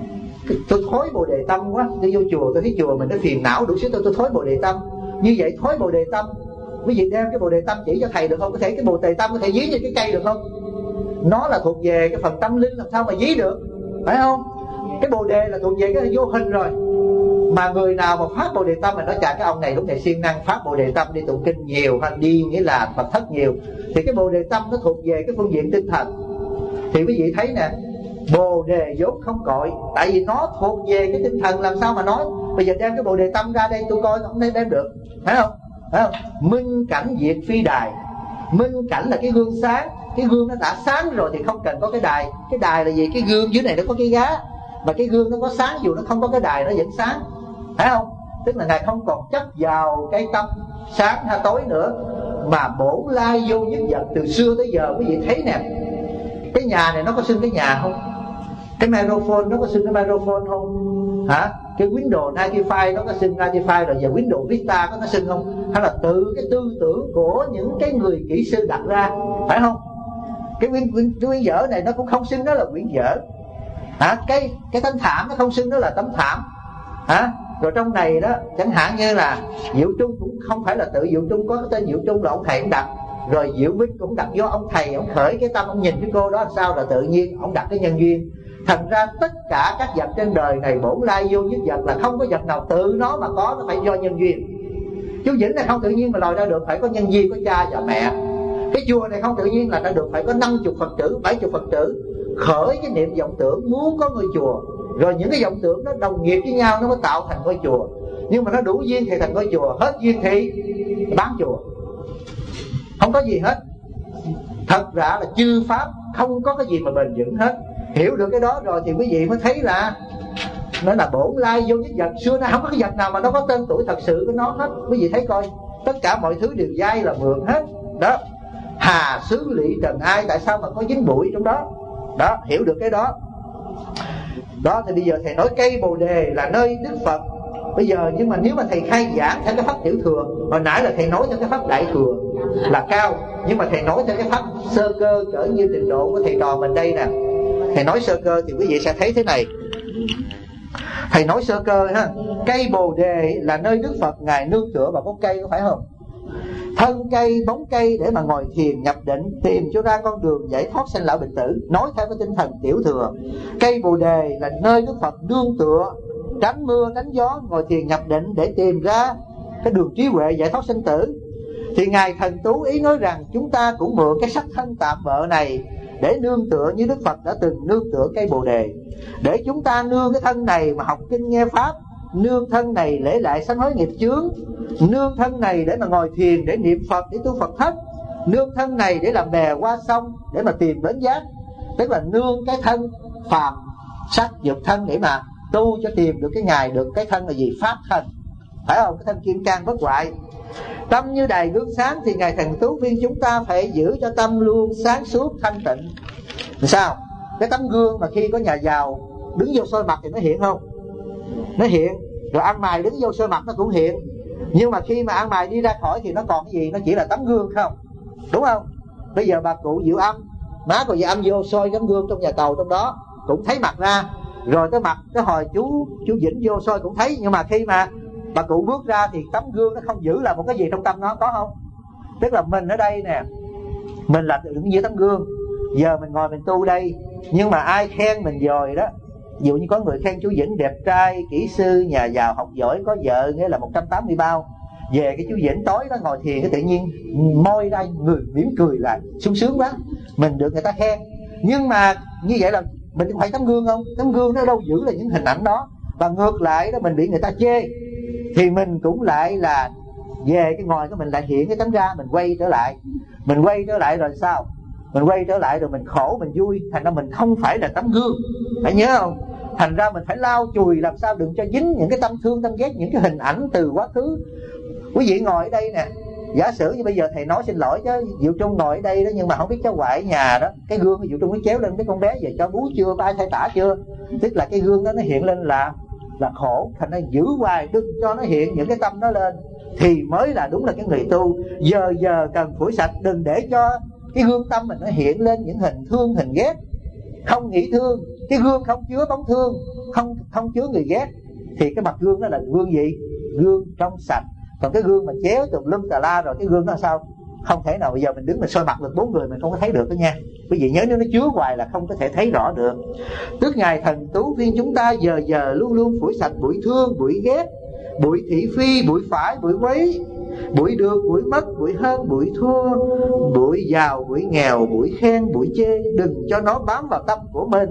tôi thối Bồ Đề tâm quá, tôi vô chùa tôi thấy chùa mình nó phiền não đủ xíu, tôi thối Bồ Đề tâm. Như vậy thối Bồ Đề tâm, quý vị đem cái Bồ Đề tâm chỉ cho thầy được không? Có thể cái Bồ Đề tâm có thể dí như cái cây được không? Nó là thuộc về cái phần tâm linh, làm sao mà dí được, phải không? Cái Bồ Đề là thuộc về cái vô hình rồi. Mà người nào mà phát Bồ Đề tâm, mà nói chả cái ông này lúc này siêng năng phát Bồ Đề tâm, đi tụng kinh nhiều hay đi nghĩa là Phật thất nhiều, thì cái Bồ Đề tâm nó thuộc về cái phương diện tinh thần. Thì quý vị thấy nè, Bồ Đề vốn không cội, tại vì nó thuộc về cái tinh thần, làm sao mà nói. Bây giờ đem cái Bồ Đề tâm ra đây tôi coi không đem được, phải không? Minh cảnh diệt phi đài. Minh cảnh là cái gương sáng, cái gương nó đã sáng rồi thì không cần có cái đài. Cái đài là gì? Cái gương dưới này nó có cái giá, mà cái gương nó có sáng, dù nó không có cái đài nó vẫn sáng, phải không? Tức là Ngài không còn chấp vào cái tâm sáng hay tối nữa, mà bổn lai vô nhất vật. Từ xưa tới giờ quý vị thấy nè, cái nhà này nó có xưng cái nhà không? Cái microphone nó có xưng cái microphone không? Hả? Cái Windows 95 nó có xưng 95 rồi, giờ Windows Vista có nó xưng không? Hay là tự cái tư tưởng của những cái người kỹ sư đặt ra, phải không? Cái quyển vở này nó cũng không xưng nó là quyển vở. Hả? Cái tấm thảm nó không xưng nó là tấm thảm. Hả? Rồi trong này đó, chẳng hạn như là Diệu Trung cũng không phải là tự Diệu Trung có cái tên Diệu Trung là ông thầy cũng đặt, Rồi Diệu Bích cũng đặt vô ông thầy, ông khởi cái tâm, ông nhìn cái cô đó làm sao là tự nhiên ông đặt cái nhân duyên. Thành ra tất cả các vật trên đời này bổn lai vô nhất vật, là không có vật nào tự nó mà có, nó phải do nhân duyên. Chú Vĩnh này không tự nhiên mà lòi ra được, phải có nhân duyên, có cha và mẹ. Cái chùa này không tự nhiên là ra được, phải có 50 Phật tử, 70 Phật tử khởi cái niệm vọng tưởng muốn có ngôi chùa. Rồi những cái vọng tưởng nó đồng nghiệp với nhau, nó mới tạo thành ngôi chùa. Nhưng mà nó đủ duyên thì thành ngôi chùa, hết duyên thì bán chùa, không có gì hết. Thật ra là chư pháp không có cái gì mà bền vững hết. Hiểu được cái đó rồi thì quý vị mới thấy là nó là bổn lai vô nhất vật. Xưa nay không có cái vật nào mà nó có tên tuổi thật sự của nó hết. Quý vị thấy coi, tất cả mọi thứ đều dai là mượn hết đó. Hà xứ lụy trần ai, tại sao mà có dính bụi trong đó đó, hiểu được cái đó đó. Thì bây giờ thầy nói cây Bồ Đề là nơi Đức Phật. Bây giờ nhưng mà nếu mà thầy khai giảng theo cái pháp tiểu thừa, hồi nãy là thầy nói theo cái pháp đại thừa là cao, nhưng mà thầy nói theo cái pháp sơ cơ cỡ như trình độ của thầy trò mình đây nè. Thầy nói sơ cơ thì quý vị sẽ thấy thế này. Thầy nói sơ cơ ha, cây Bồ Đề là nơi Đức Phật ngài nương tựa vào bóng cây, có phải không? Thân cây, bóng cây để mà ngồi thiền nhập định, tìm cho ra con đường giải thoát sanh lão bệnh tử. Nói theo cái tinh thần tiểu thừa, cây Bồ Đề là nơi Đức Phật nương tựa, tránh mưa tránh gió, ngồi thiền nhập định để tìm ra cái đường trí huệ giải thoát sinh tử. Thì ngài Thần Tú ý nói rằng chúng ta cũng mượn cái sắc thân tạm bợ này để nương tựa như Đức Phật đã từng nương tựa cây Bồ Đề, để chúng ta nương cái thân này mà học kinh nghe pháp, nương thân này lễ lại sám hối nghiệp chướng, nương thân này để mà ngồi thiền, để niệm Phật, để tu Phật thất, nương thân này để làm bè qua sông, để mà tìm bến giác. Tức là nương cái thân phàm sắc dục thân để mà tu cho tìm được cái ngày được cái thân là gì? Pháp thân, phải không? Cái thân kim cang bất hoại. Tâm như đài gương sáng thì ngài Thần Tú khuyên chúng ta phải giữ cho tâm luôn sáng suốt thanh tịnh. Sao? Cái tấm gương mà khi có nhà giàu đứng vô soi mặt thì nó hiện không? Nó hiện. Rồi ăn mày đứng vô soi mặt nó cũng hiện. Nhưng mà khi mà ăn mày đi ra khỏi thì nó còn cái gì? Nó chỉ là tấm gương không? Đúng không? Bây giờ bà cụ Diệu Âm, má của Diệu Âm vô soi tấm gương trong nhà cầu trong đó cũng thấy mặt ra. Rồi cái mặt, cái hồi chú Vĩnh vô soi cũng thấy. Nhưng mà khi mà bà cụ bước ra thì tấm gương nó không giữ là một cái gì trong tâm nó, có không? Tức là mình ở đây nè, mình là đứng dưới tấm gương. Giờ mình ngồi mình tu đây, nhưng mà ai khen mình rồi đó, ví dụ như có người khen chú Vĩnh đẹp trai, kỹ sư, nhà giàu, học giỏi, có vợ, nghĩa là 180 bao. Về cái chú Vĩnh tối đó ngồi thiền, cái tự nhiên môi ra người mỉm cười lại, sung sướng quá, mình được người ta khen. Nhưng mà như vậy là mình phải tấm gương không? Tấm gương nó đâu giữ là những hình ảnh đó. Và ngược lại đó, mình bị người ta chê thì mình cũng lại là về cái ngồi của mình lại hiện cái tấm ra, mình quay trở lại. Mình quay trở lại rồi sao? Mình quay trở lại rồi mình khổ, mình vui. Thành ra mình không phải là tấm gương, phải nhớ không? Thành ra mình phải lau chùi làm sao đừng cho dính những cái tâm thương, tâm ghét, những cái hình ảnh từ quá khứ. Quý vị ngồi ở đây nè, giả sử như bây giờ thầy nói xin lỗi chứ Diệu Trung ngồi ở đây đó, nhưng mà không biết cháu ngoại ở nhà đó, cái gương của Diệu Trung nó chéo lên, cái con bé về cho bú chưa, có ai thay tả chưa, tức là cái gương đó nó hiện lên là khổ. Thành ra giữ hoài, đừng cho nó hiện những cái tâm nó lên thì mới là đúng là cái người tu. Giờ cần phủi sạch, đừng để cho cái gương tâm mình nó hiện lên những hình thương, hình ghét. Không nghĩ thương, cái gương không chứa bóng thương, không chứa người ghét, thì cái mặt gương đó là gương gì? Gương trong sạch. Còn cái gương mà chéo tùm lum tà la rồi cái gương đó sao? Không thể nào bây giờ mình đứng mình soi mặt được 4 người mình không có thấy được đó nha. Quý vị nhớ, nếu nó chứa hoài là không có thể thấy rõ được. Tức ngài Thần Tú khuyên chúng ta giờ luôn luôn phủi sạch bụi thương, bụi ghét, bụi thị phi, bụi phải, bụi quấy, bụi được, bụi mất, bụi hơn, bụi thua, bụi giàu, bụi nghèo, bụi khen, bụi chê. Đừng cho nó bám vào tâm của mình.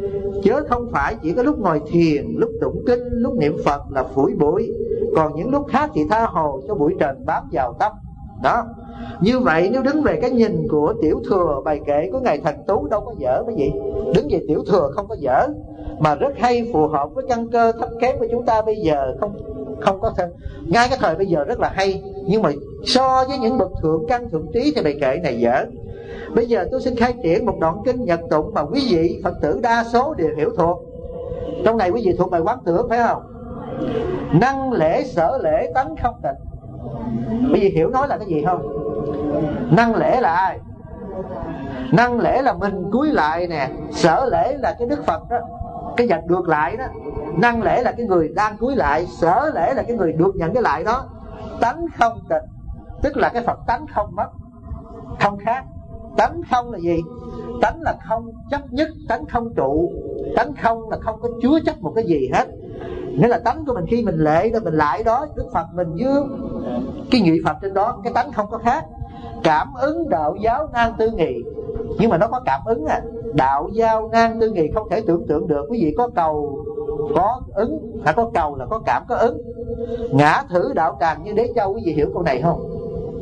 Chớ không phải chỉ có lúc ngồi thiền, lúc tụng kinh, lúc niệm Phật là phủi bụi, còn những lúc khác thì tha hồ cho bụi trần bám vào tâm đó. Như vậy nếu đứng về cái nhìn của tiểu thừa, bài kệ của ngài Thần Tú đâu có dở cái gì. Đứng về tiểu thừa không có dở, mà rất hay, phù hợp với căn cơ thấp kém của chúng ta bây giờ. Không có thân. Ngay cái thời bây giờ rất là hay, nhưng mà so với những bậc thượng căn thượng trí thì bài kệ này dở. Bây giờ tôi xin khai triển một đoạn kinh Nhật tụng mà quý vị Phật tử đa số đều hiểu thuộc. Trong này quý vị thuộc bài Quán Tưởng phải không? Năng lễ sở lễ tánh không tịch. Quý vị hiểu nói là cái gì không? Năng lễ là ai? Năng lễ là mình cúi lại nè. Sở lễ là cái Đức Phật đó, cái vật được lại đó. Năng lễ là cái người đang cúi lại, sở lễ là cái người được nhận cái lại đó. Tánh không tịch, tức là cái Phật tánh không mất. không khác. Tánh không là gì? Tánh là không chấp nhất, tánh không trụ, tánh không là không có chứa chấp một cái gì hết. Nghĩa là tánh của mình khi mình lệ đó, mình lại đó, Đức Phật mình với cái nhụy Phật trên đó, cái tánh không có khác. Cảm ứng đạo giáo nan tư nghị, nhưng mà nó có cảm ứng à. Đạo giáo nan tư nghị không thể tưởng tượng được. Quý vị có cầu có ứng, phải có cầu là có cảm có ứng. Ngã thử đạo tràng như đế châu, quý vị hiểu câu này không?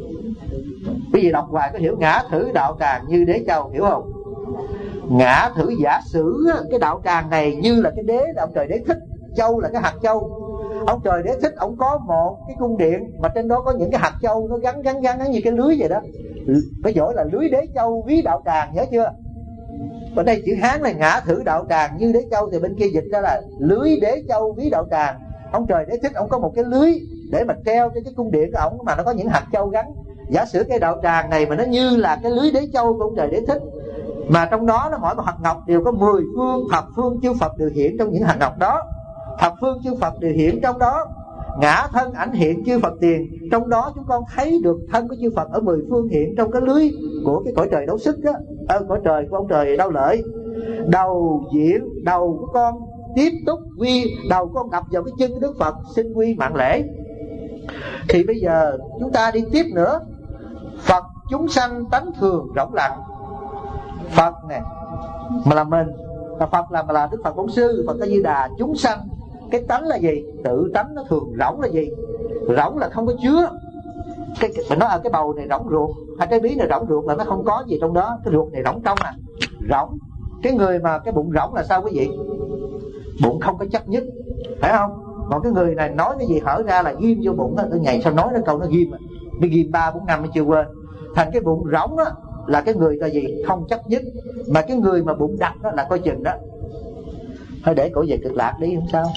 Quý vị đọc hoài có hiểu ngã thử đạo tràng như đế châu, hiểu không? Ngã thử giả sử cái đạo tràng này như là cái đế, là ông trời đế thích, châu là cái hạt châu. Ông trời đế thích, ông có một cái cung điện mà trên đó có những cái hạt châu nó gắn như cái lưới vậy đó. Cái chỗ là lưới đế châu ví đạo tràng, nhớ chưa? Ở đây chữ Hán là ngã thử đạo tràng như đế châu, thì bên kia dịch ra là lưới đế châu ví đạo tràng. Ông trời đế thích, ông có một cái lưới để mà treo trên cái cung điện của ông mà nó có những hạt châu gắn. Giả sử cái đạo tràng này mà nó như là cái lưới đế châu của ông trời đế thích, mà trong đó nó mỗi một hạt ngọc đều có 10 phương thập phương chư Phật đều hiện trong những hạt ngọc đó. Thập phương chư Phật đều hiện trong đó. Ngã thân ảnh hiện chư Phật tiền, trong đó chúng con thấy được thân của chư Phật ở 10 phương hiện trong cái lưới của cái cõi trời đấu sức á, cõi trời của ông trời đau lợi. Đầu diễn, đầu của con tiếp tục quy, đầu của con đập vào cái chân của Đức Phật, xin quy mạng lễ. Thì bây giờ chúng ta đi tiếp nữa. Phật chúng sanh tánh thường rỗng lặng. Phật nè mà là mình, Phật là Đức Phật Bổn Sư, Phật A Di Đà. Chúng sanh, cái tánh là gì? Tự tánh nó thường rỗng là gì? Rỗng là không có chứa. Mình nói ở cái bầu này rỗng ruột, hay cái bí này rỗng ruột là nó không có gì trong đó. Cái ruột này rỗng trong à, rỗng. Cái người mà cái bụng rỗng là sao quý vị? Bụng không có chấp nhất, phải không? Còn cái người này nói cái gì hở ra là ghim vô bụng đó. Tôi ngày sao nói cái câu nó ghim, nó ghim 3-4 năm mới chưa quên. Thành cái bụng rỗng á là cái người là gì? Không chấp nhất. Mà cái người mà bụng đặc đó là coi chừng đó. Thôi để cổ về Cực Lạc đi không sao.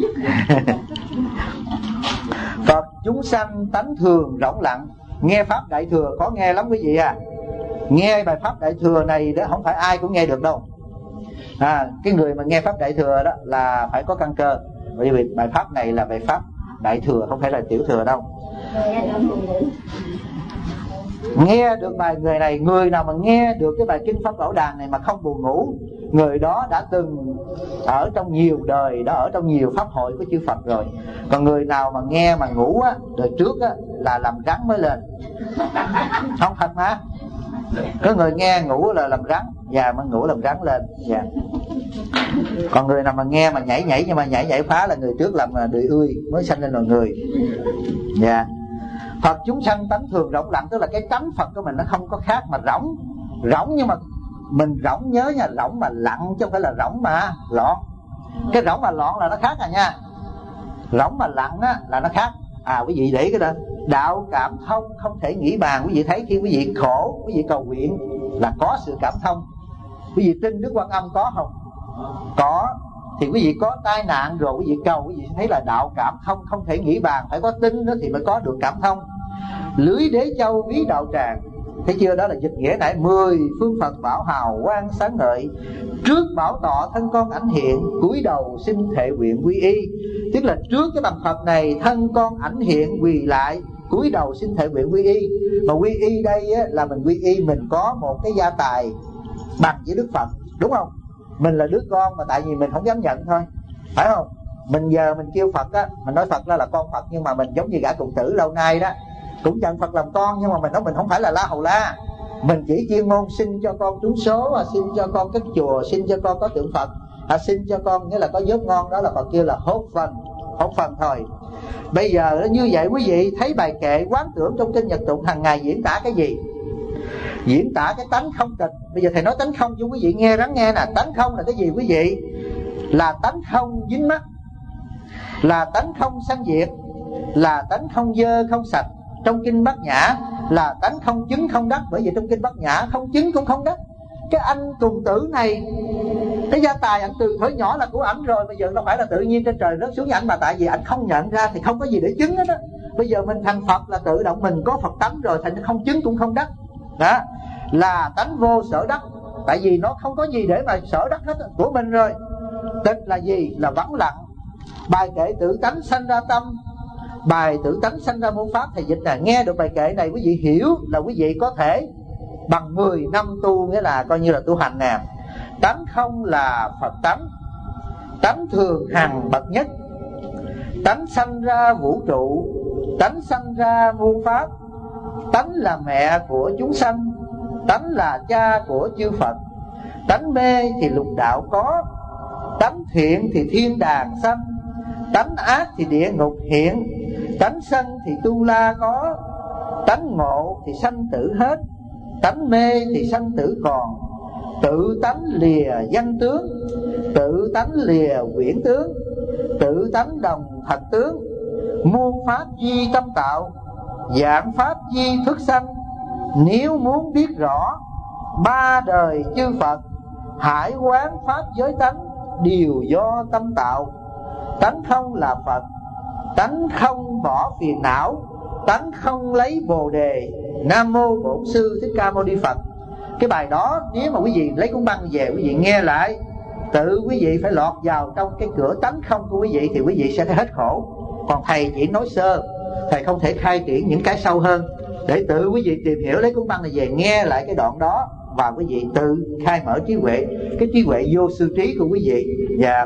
Phật chúng sanh tánh thường rỗng lặng. Nghe pháp đại thừa có nghe lắm quý vị à. Nghe bài pháp đại thừa này đó không phải ai cũng nghe được đâu. Cái người mà nghe pháp đại thừa đó là phải có căn cơ. Bởi vì bài pháp này là bài pháp đại thừa, không phải là tiểu thừa đâu. Nghe được bài người này, người nào mà nghe được cái bài kinh Pháp Bảo Đàn này mà không buồn ngủ, người đó đã từng ở trong nhiều đời, đã ở trong nhiều pháp hội của chư Phật rồi. Còn người nào mà nghe mà ngủ á, đời trước á là làm rắn mới lên. Không thật mà. Có người nghe ngủ là làm rắn, già mà ngủ làm rắn lên. Dạ. Còn người nào mà nghe mà nhảy, nhưng mà nhảy phá là người trước làm đười ươi mới sanh lên loài người. Dạ. Phật chúng sanh tánh thường rỗng lặng, tức là cái tánh Phật của mình nó không có khác mà rỗng. Rỗng nhưng mà mình rỗng nhớ nha, rỗng mà lặng chứ không phải là rỗng mà loạn. Cái rỗng mà loạn là nó khác à nha. Rỗng mà lặng á là nó khác. Quý vị để cái đó. Đạo cảm thông không thể nghĩ bàn. Quý vị thấy khi quý vị khổ, quý vị cầu nguyện là có sự cảm thông. Quý vị tin Đức Quan Âm có không? Có. Thì quý vị có tai nạn rồi quý vị cầu, quý vị thấy là đạo cảm thông không thể nghĩ bàn. Phải có tin đó thì mới có được cảm thông. Lưới đế châu ví đạo tràng, thấy chưa? Đó là dịch nghĩa nãy. 10 phương Phật bảo hào quang sáng ngời, trước bảo tọa thân con ảnh hiện, cúi đầu xin thệ nguyện quy y. Tức là trước cái bằng Phật này thân con ảnh hiện, quỳ lại cúi đầu xin thệ nguyện quy y. Mà quy y đây á, là mình quy y mình có một cái gia tài bằng với Đức Phật, đúng không? Mình là đứa con mà tại vì mình không dám nhận thôi, phải không? Mình giờ mình kêu Phật á, mình nói Phật là con Phật, nhưng mà mình giống như gã Cụ Tử lâu nay đó, cũng nhận Phật làm con, nhưng mà mình nói mình không phải là La Hầu La. Mình chỉ chuyên môn xin cho con trúng số, xin cho con cất chùa, xin cho con có tượng Phật, xin cho con nghĩa là có vớt ngon, đó là Phật kêu là hốt phần thôi. Bây giờ như vậy quý vị thấy bài kệ quán tưởng trong kinh Nhật Tụng hàng ngày diễn tả cái gì? Diễn tả cái tánh không tịch. Bây giờ thầy nói tánh không cho quý vị nghe ráng nghe nè. Tánh không là cái gì quý vị? Là tánh không dính mắc, là tánh không sanh diệt, là tánh không dơ không sạch. Trong kinh Bát Nhã là tánh không chứng không đắc. Bởi vì trong kinh Bát Nhã không chứng cũng không đắc. Cái anh Cùng Tử này, cái gia tài ảnh từ thuở nhỏ là của ảnh rồi. Bây giờ đâu phải là tự nhiên trên trời rớt xuống với ảnh, mà tại vì ảnh không nhận ra thì không có gì để chứng hết đó. Bây giờ mình thành Phật là tự động mình có Phật tánh rồi, thành không chứng cũng không đắc. Đó là tánh vô sở đắc. Tại vì nó không có gì để mà sở đắc hết của mình rồi. Tịch là gì? Là vắng lặng. Bài kệ tự tánh sanh ra tâm, bài tự tánh sanh ra môn pháp. Thầy dịch là nghe được bài kệ này quý vị hiểu là quý vị có thể bằng 10 năm tu, nghĩa là coi như là tu hành nè. Tánh không là Phật tánh, tánh thường hằng bậc nhất, tánh sanh ra vũ trụ, tánh sanh ra muôn pháp, tánh là mẹ của chúng sanh, tánh là cha của chư Phật. Tánh mê thì lục đạo có, tánh thiện thì thiên đàng sanh, tánh ác thì địa ngục hiện, tánh sân thì tu la có, tánh ngộ thì sanh tử hết, tánh mê thì sanh tử còn. Tự tánh lìa danh tướng, tự tánh lìa quyển tướng, tự tánh đồng thật tướng. Muôn pháp di tâm tạo, dạng pháp di thức sanh. Nếu muốn biết rõ ba đời chư Phật, hải quán pháp giới tánh đều do tâm tạo. Tánh không là Phật, tánh không bỏ phiền não, tánh không lấy bồ đề. Nam mô Bổn Sư Thích Ca Mâu Ni Phật. Cái bài đó nếu mà quý vị lấy cuốn băng về quý vị nghe lại, tự quý vị phải lọt vào trong cái cửa tánh không của quý vị thì quý vị sẽ thấy hết khổ. Còn thầy chỉ nói sơ, thầy không thể khai triển những cái sâu hơn. Để tự quý vị tìm hiểu, lấy cuốn băng này về nghe lại cái đoạn đó, và quý vị tự khai mở trí huệ, cái trí huệ vô sư trí của quý vị. Và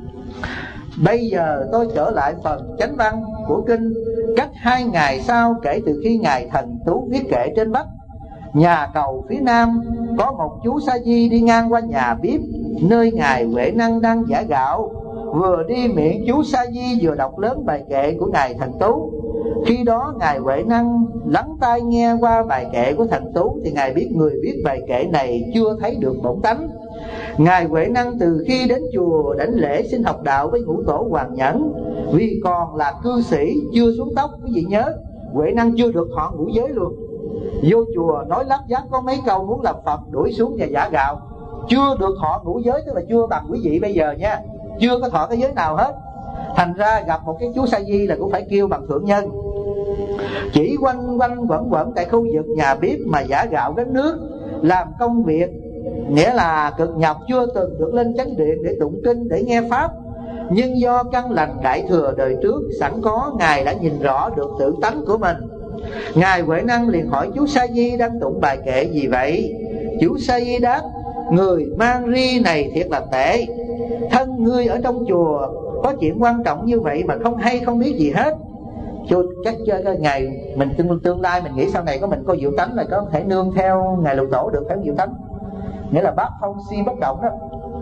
bây giờ tôi trở lại phần chánh văn của kinh. Cách 2 ngày sau kể từ khi ngài Thần Tú viết kệ trên Bắc, nhà cầu phía nam có một chú sa di đi ngang qua nhà bếp nơi ngài Huệ Năng đang giã gạo. Vừa đi miệng chú sa di vừa đọc lớn bài kệ của ngài Thần Tú. Khi đó ngài Huệ Năng lắng tai nghe qua bài kệ của Thần Tú thì ngài biết người viết bài kệ này chưa thấy được bổn tánh. Ngài Huệ Năng từ khi đến chùa đảnh lễ xin học đạo với ngũ tổ Hoàng Nhẫn, vì còn là cư sĩ chưa xuống tóc. Quý vị nhớ, Huệ Năng chưa được thọ ngũ giới luôn. Vô chùa nói lắp giác có mấy câu muốn làm Phật, đuổi xuống và giã gạo. Chưa được thọ ngũ giới, tức là chưa bằng quý vị bây giờ nha, chưa có thọ cái giới nào hết. Thành ra gặp một cái chú sa di là cũng phải kêu bằng thượng nhân. Chỉ quanh quanh quẩn quẩn tại khu vực nhà bếp mà giã gạo gánh nước, làm công việc nghĩa là cực nhọc, chưa từng được lên chánh điện để tụng kinh, để nghe pháp. Nhưng do căn lành đại thừa đời trước sẵn có, ngài đã nhìn rõ được tự tánh của mình. Ngài Huệ Năng liền hỏi chú sa di đang tụng bài kệ gì vậy? Chú sa di đáp: người mang ri này thiệt là tệ. Thân ngươi ở trong chùa có chuyện quan trọng như vậy mà không hay không biết gì hết. Chú chắc ngày mình tương lai mình nghĩ sau này có mình có diệu tánh là có thể nương theo ngài lục tổ được, phải diệu tánh, nghĩa là bát phong si bất động đó.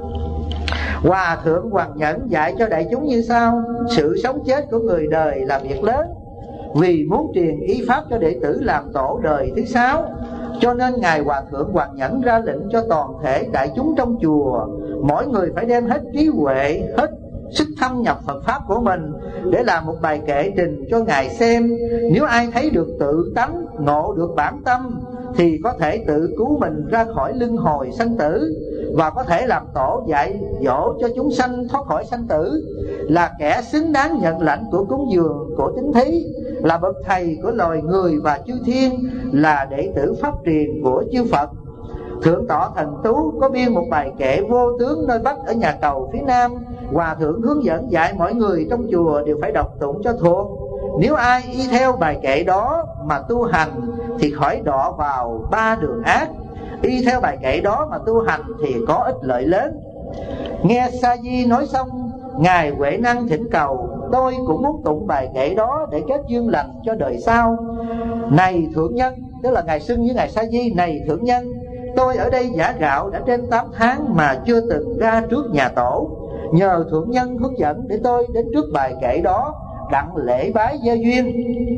Hòa thượng Hoàng Nhẫn dạy cho đại chúng như sau: sự sống chết của người đời là việc lớn, vì muốn truyền ý pháp cho đệ tử làm tổ đời thứ 6, cho nên ngài Hòa thượng Hoàng Nhẫn ra lệnh cho toàn thể đại chúng trong chùa, mỗi người phải đem hết trí huệ, hết sức thâm nhập Phật pháp của mình để làm một bài kệ trình cho ngài xem. Nếu ai thấy được tự tánh, ngộ được bản tâm thì có thể tự cứu mình ra khỏi luân hồi sanh tử, và có thể làm tổ dạy dỗ cho chúng sanh thoát khỏi sanh tử, là kẻ xứng đáng nhận lãnh của cúng dường, của tín thí, là bậc thầy của loài người và chư thiên, là đệ tử pháp truyền của chư Phật. Thượng tọa Thần Tú có biên một bài kệ vô tướng nơi Bắc ở nhà cầu phía nam. Hòa thượng hướng dẫn dạy mọi người trong chùa đều phải đọc tụng cho thuộc. Nếu ai y theo bài kệ đó mà tu hành thì khỏi đọa vào 3 đường ác. Y theo bài kệ đó mà tu hành thì có ích lợi lớn. Nghe sa di nói xong, ngài Huệ Năng thỉnh cầu: tôi cũng muốn tụng bài kệ đó để kết duyên lành cho đời sau. Này thượng nhân, tức là ngài xưng với ngài sa di: này thượng nhân, tôi ở đây giã gạo đã trên 8 tháng mà chưa từng ra trước nhà tổ. Nhờ thượng nhân hướng dẫn để tôi đến trước bài kệ đó đặng lễ bái gieo duyên.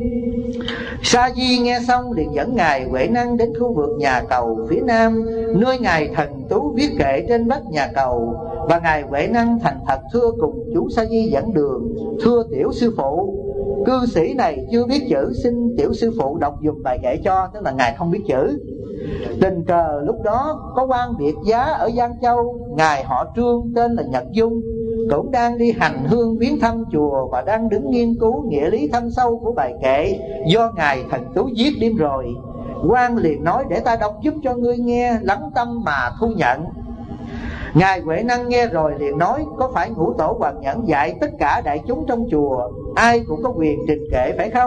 Sa di nghe xong liền dẫn ngài Huệ Năng đến khu vực nhà cầu phía nam, nơi ngài Thần Tú viết kệ trên vách nhà cầu. Và ngài Huệ Năng thành thật thưa cùng chú sa di dẫn đường: thưa tiểu sư phụ, cư sĩ này chưa biết chữ, xin tiểu sư phụ đọc dùm bài kệ cho. Tức là ngài không biết chữ. Tình cờ lúc đó có quan biệt giá ở Giang Châu, ngài họ Trương tên là Nhật Dung, cũng đang đi hành hương viếng thăm chùa và đang đứng nghiên cứu nghĩa lý thâm sâu của bài kệ do ngài Thần Tú viết đêm rồi. Quan liền nói: để ta đọc giúp cho ngươi nghe, lắng tâm mà thu nhận. Ngài Huệ Năng nghe rồi liền nói: có phải ngũ tổ Hoàng Nhẫn dạy tất cả đại chúng trong chùa ai cũng có quyền trình kệ phải không?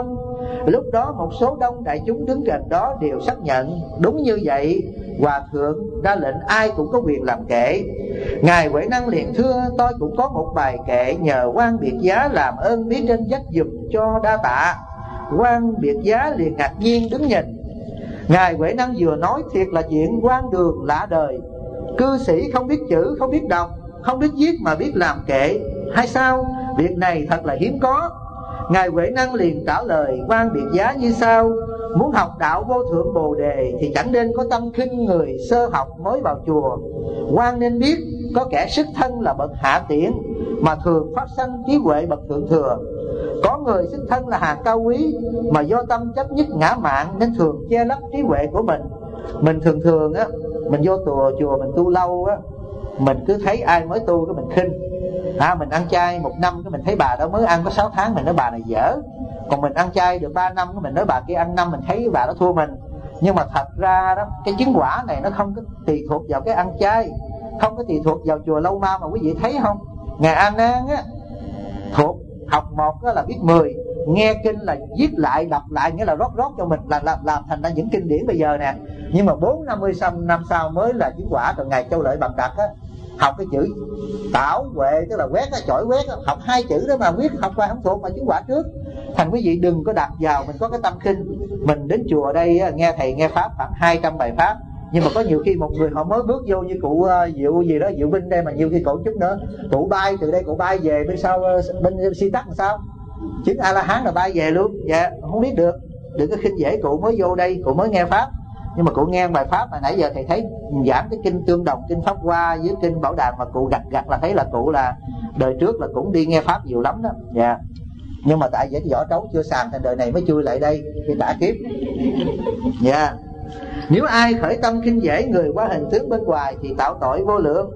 Lúc đó một số đông đại chúng đứng gần đó đều xác nhận đúng như vậy. Hòa thượng ra lệnh ai cũng có quyền làm kệ. Ngài Huệ Năng liền thưa: tôi cũng có một bài kệ, nhờ quan Biệt Giá làm ơn viết trên vách giùm cho đa tạ. Quan Biệt Giá liền ngạc nhiên đứng nhìn. Ngài Huệ Năng vừa nói thiệt là chuyện hoang đường lạ đời. Cư sĩ không biết chữ, không biết đọc, không biết viết mà biết làm kệ hay sao? Việc này thật là hiếm có. Ngài Huệ Năng liền trả lời quan Biệt Giá như sau: muốn học đạo vô thượng Bồ Đề thì chẳng nên có tâm khinh người sơ học mới vào chùa. Quan nên biết có kẻ xuất thân là bậc hạ tiện mà thường phát sanh trí huệ bậc thượng thừa. Có người xuất thân là hàng cao quý mà do tâm chấp nhất ngã mạn nên thường che lấp trí huệ của mình. Mình thường á, mình vô chùa mình tu lâu á, mình cứ thấy ai mới tu cái mình khinh. Mình ăn chay 1 năm cái mình thấy bà đó mới ăn có 6 tháng mình nói bà này dở. Còn mình ăn chay được 3 năm cái mình nói bà kia ăn năm, mình thấy bà đó thua mình. Nhưng mà thật ra đó, cái chứng quả này nó không có tùy thuộc vào cái ăn chay, không có tùy thuộc vào chùa lâu ma. Mà quý vị thấy không, Ngài A Nan á, thuộc học 1 đó là biết 10, nghe kinh là viết lại đọc lại, nghĩa là rót cho mình làm thành ra những kinh điển bây giờ nè. Nhưng mà 40-50 năm sau mới là chứng quả. Còn Ngài Châu Lợi Bằng Đặc á, học cái chữ tảo huệ, tức là quét á, chổi quét á, học 2 chữ đó mà viết học qua không thuộc mà chứng quả trước. Thành quý vị đừng có đặt vào mình có cái tâm khinh. Mình đến chùa đây nghe thầy nghe pháp khoảng 200 bài pháp, nhưng mà có nhiều khi một người họ mới bước vô như cụ Diệu gì đó, Diệu Vinh đây, mà nhiều khi cụ chút nữa cụ bay từ đây, cụ bay về bên sau bên Si Tắc làm sao chứng A La Hán là bay về luôn. Dạ không biết được, đừng có khinh dễ cụ mới vô đây, cụ mới nghe pháp. Nhưng mà cụ nghe bài pháp mà nãy giờ thầy thấy giảng cái kinh Tương Đồng, kinh Pháp Hoa với kinh Bảo Đàm mà cụ gặt là thấy là cụ là đời trước là cũng đi nghe pháp nhiều lắm đó. Dạ. Nhưng mà tại vì cái vỏ trấu chưa sàn thành đời này mới chui lại đây khi đã kiếp. Dạ. Nếu ai khởi tâm khinh dễ người qua hình tướng bên ngoài thì tạo tội vô lượng.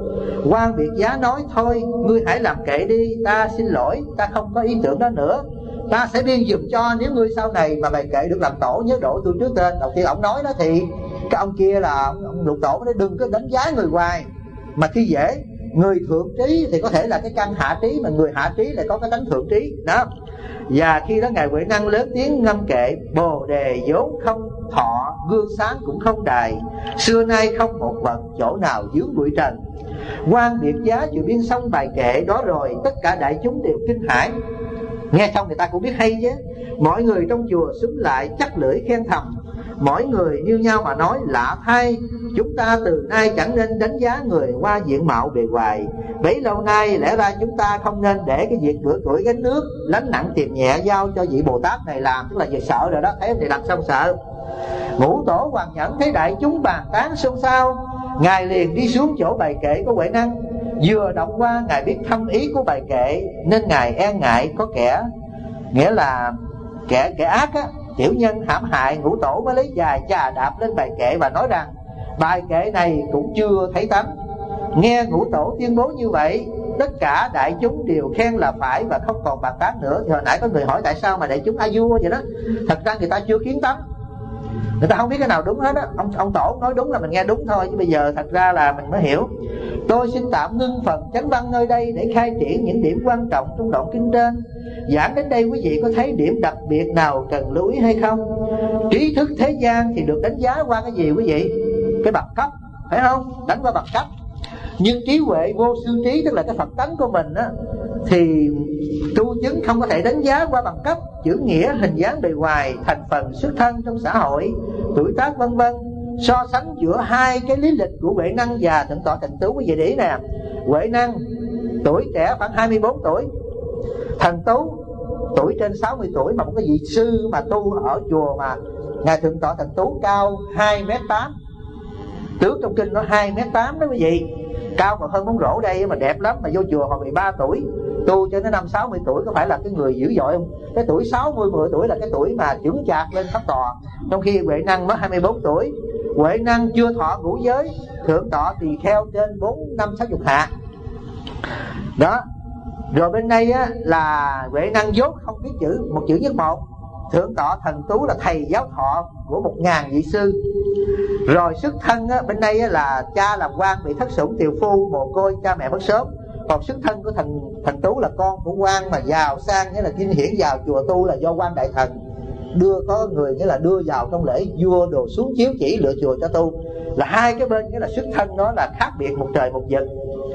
Quan Biệt Giá nói: thôi ngươi hãy làm kệ đi, ta xin lỗi, ta không có ý tưởng đó nữa. Ta sẽ biên dùm cho, nếu ngươi sau này mà bài kệ được làm tổ nhớ đổ tôi trước tên. Đầu tiên ông nói đó thì cái ông kia là ông lục tổ đó, đừng có đánh giá người hoài. Mà khi dễ người thượng trí thì có thể là cái căn hạ trí, mà người hạ trí lại có cái tánh thượng trí đó. Và khi đó Ngài Huệ Năng lớn tiếng ngâm kệ: Bồ Đề vốn không thọ, gương sáng cũng không đài, xưa nay không một vật, chỗ nào dướng bụi trần. Quan Biệt Giá vừa biên xong bài kệ đó rồi, tất cả đại chúng đều kinh hãi. Nghe xong người ta cũng biết hay chứ. Mọi người trong chùa xúm lại chắc lưỡi khen thầm. Mỗi người như nhau mà nói: lạ thay, chúng ta từ nay chẳng nên đánh giá người qua diện mạo bề ngoài. Bấy lâu nay lẽ ra chúng ta không nên để cái việc rửa củi gánh nước, lánh nặng tìm nhẹ giao cho vị Bồ Tát này làm. Tức là về sợ rồi đó, thấy thì làm xong sợ. Ngũ Tổ Hoàng Nhẫn thấy đại chúng bàn tán xôn xao, Ngài liền đi xuống chỗ bài kệ của Huệ Năng. Vừa đọc qua Ngài biết thâm ý của bài kệ, nên Ngài e ngại có kẻ, nghĩa là kẻ ác á, tiểu nhân hãm hại Ngũ Tổ, mới lấy dài chà đạp lên bài kệ và nói rằng bài kệ này cũng chưa thấy tánh. Nghe Ngũ Tổ tuyên bố như vậy, tất cả đại chúng đều khen là phải và không còn bàn tán nữa. Thì hồi nãy có người hỏi tại sao mà đại chúng a vua vậy đó. Thật ra người ta chưa kiến tánh, người ta không biết cái nào đúng hết á. Ông Tổ nói đúng là mình nghe đúng thôi, chứ bây giờ thật ra là mình mới hiểu. Tôi xin tạm ngưng phần chánh văn nơi đây để khai triển những điểm quan trọng trong đoạn kinh trên. Giảng đến đây quý vị có thấy điểm đặc biệt nào cần lưu ý hay không? Trí thức thế gian thì được đánh giá qua cái gì quý vị? Cái bằng cấp, phải không? Đánh qua bằng cấp. Nhưng trí huệ vô sư trí, tức là cái Phật tánh của mình á, thì tu chứng không có thể đánh giá qua bằng cấp, chữ nghĩa, hình dáng bề ngoài, thành phần xuất thân trong xã hội, tuổi tác vân vân. So sánh giữa hai cái lý lịch của Huệ Năng và Thượng tọa Thần Tú, quý vị để ý nè. Huệ Năng tuổi trẻ khoảng 24 tuổi, Thần Tú tuổi trên 60 tuổi, mà một cái vị sư mà tu ở chùa mà Ngài Thượng tọa Thần Tú cao 2m8, tướng trong kinh nó 2m8 đó quý vị, cao còn hơn bóng rổ đây mà đẹp lắm. Mà vô chùa hồi 13 tuổi tu cho nó 50-60 tuổi có phải là cái người dữ dội không? Cái tuổi 60-10 tuổi là cái tuổi mà chững chạc lên pháp tòa, trong khi Huệ Năng mới 24 tuổi. Huệ Năng chưa thọ ngũ giới, Thượng tọa tỳ kheo trên 4-5-60 hạ đó. Rồi bên đây á, là Huệ Năng dốt không biết chữ, một chữ nhất một. Thượng tọa Thần Tú là thầy giáo thọ của 1000 vị sư. Rồi xuất thân á, bên đây á, là cha làm quan bị thất sủng tiều phu, mồ côi, cha mẹ mất sớm. Còn xuất thân của Thần Tú là con của quan mà giàu sang, nghĩa là kinh hiển vào chùa tu là do quan đại thần có người nghĩa là đưa vào trong lễ vua đồ xuống chiếu chỉ lựa chùa cho tu, là hai cái bên nghĩa là xuất thân đó là khác biệt một trời một vực.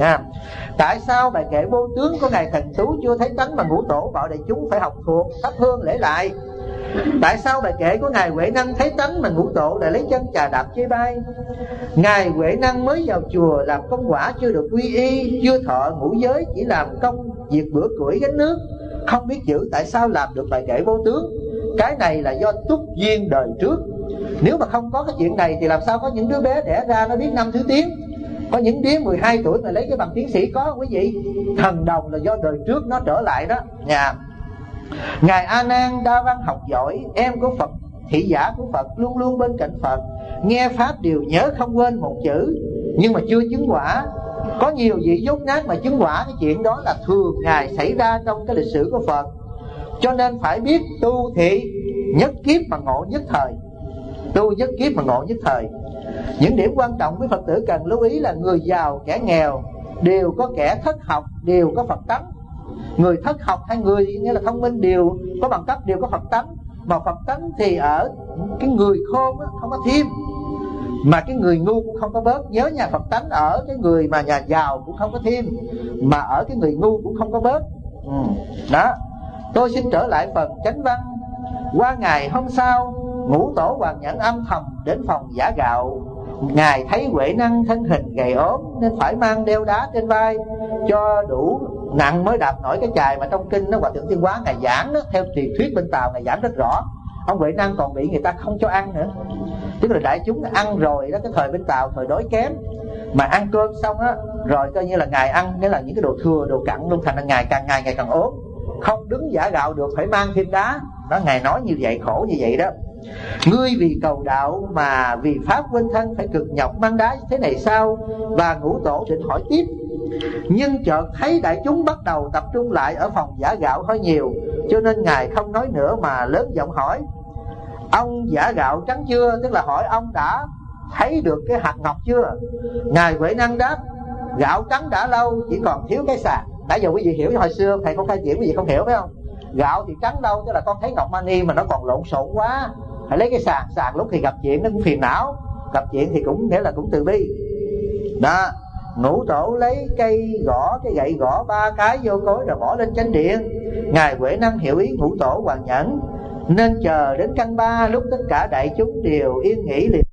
Tại sao bài kệ vô tướng của ngài Thần Tú chưa thấy tánh mà ngũ tổ bảo đại chúng phải học thuộc thắp hương lễ lại? Tại sao bài kệ của ngài Huệ Năng thấy tánh mà ngũ tổ lại lấy chân chà đạp chê bai? Ngài Huệ Năng mới vào chùa làm công quả chưa được quy y, chưa thọ ngũ giới, chỉ làm công việc bữa củi gánh nước, không biết giữ tại sao làm được bài kệ vô tướng. Cái này là do túc duyên đời trước. Nếu mà không có cái chuyện này thì làm sao có những đứa bé đẻ ra nó biết 5 thứ tiếng, có những đứa 12 tuổi mà lấy cái bằng tiến sĩ, có không quý vị? Thần đồng là do đời trước nó trở lại đó nha. Ngài A Nan đa văn học giỏi, em của Phật, thị giả của Phật, luôn luôn bên cạnh Phật, nghe pháp đều nhớ không quên một chữ, nhưng mà chưa chứng quả. Có nhiều vị dốt nát mà chứng quả, cái chuyện đó là thường ngày xảy ra trong cái lịch sử của Phật. Cho nên phải biết tu thị nhất kiếp mà ngộ nhất thời. Tu nhất kiếp mà ngộ nhất thời. Những điểm quan trọng quý Phật tử cần lưu ý là người giàu kẻ nghèo đều có kẻ thất học, đều có Phật tánh. Người thất học hay người nghĩa là thông minh đều có bằng cấp, đều có Phật tánh. Mà Phật tánh thì ở cái người khôn á, không có thêm, mà cái người ngu cũng không có bớt. Nhớ nha, Phật tánh ở cái người mà nhà giàu cũng không có thêm, mà ở cái người ngu cũng không có bớt. Đó. Tôi xin trở lại phần chánh văn. Qua ngày hôm sau, ngũ tổ Hoàng Nhẫn âm thầm đến phòng giả gạo. Ngài thấy Huệ Năng thân hình gầy ốm nên phải mang đeo đá trên vai cho đủ nặng mới đạp nổi cái chài mà trong kinh nó Hòa Thượng Thiên Hóa ngài giảng đó, theo truyền thuyết bên Tàu ngài giảng rất rõ. Ông Huệ Năng còn bị người ta không cho ăn nữa, tức là đại chúng ăn rồi đó. Cái thời bên Tàu thời đói kém, mà ăn cơm xong á rồi coi như là ngài ăn nghĩa là những cái đồ thừa đồ cặn luôn, thành là ngài ngày càng ốm, không đứng giả gạo được, phải mang thêm đá đó. Ngài nói như vậy, khổ như vậy đó. Ngươi vì cầu đạo mà vì pháp quên thân, phải cực nhọc mang đá thế này sao? Và ngũ tổ định hỏi tiếp, nhưng chợt thấy đại chúng bắt đầu tập trung lại ở phòng giả gạo hơi nhiều, cho nên ngài không nói nữa mà lớn giọng hỏi, ông giả gạo trắng chưa? Tức là hỏi ông đã thấy được cái hạt ngọc chưa? Ngài Huệ Năng đáp, gạo trắng đã lâu, chỉ còn thiếu cái sạc. Nãy giờ quý vị hiểu, hồi xưa thầy không khai diễn quý vị không hiểu phải không? Gạo thì trắng đâu, tức là con thấy ngọc mani mà nó còn lộn xộn quá, phải lấy cái sạc lúc thì gặp chuyện nó cũng phiền não, gặp chuyện thì cũng nghĩa là cũng từ bi đó. Ngũ tổ lấy cây gõ, cái gậy gõ 3 cái vô cối rồi bỏ lên chánh điện. Ngài Huệ Năng hiểu ý ngũ tổ Hoàng Nhẫn nên chờ đến canh 3 lúc tất cả đại chúng đều yên nghỉ liền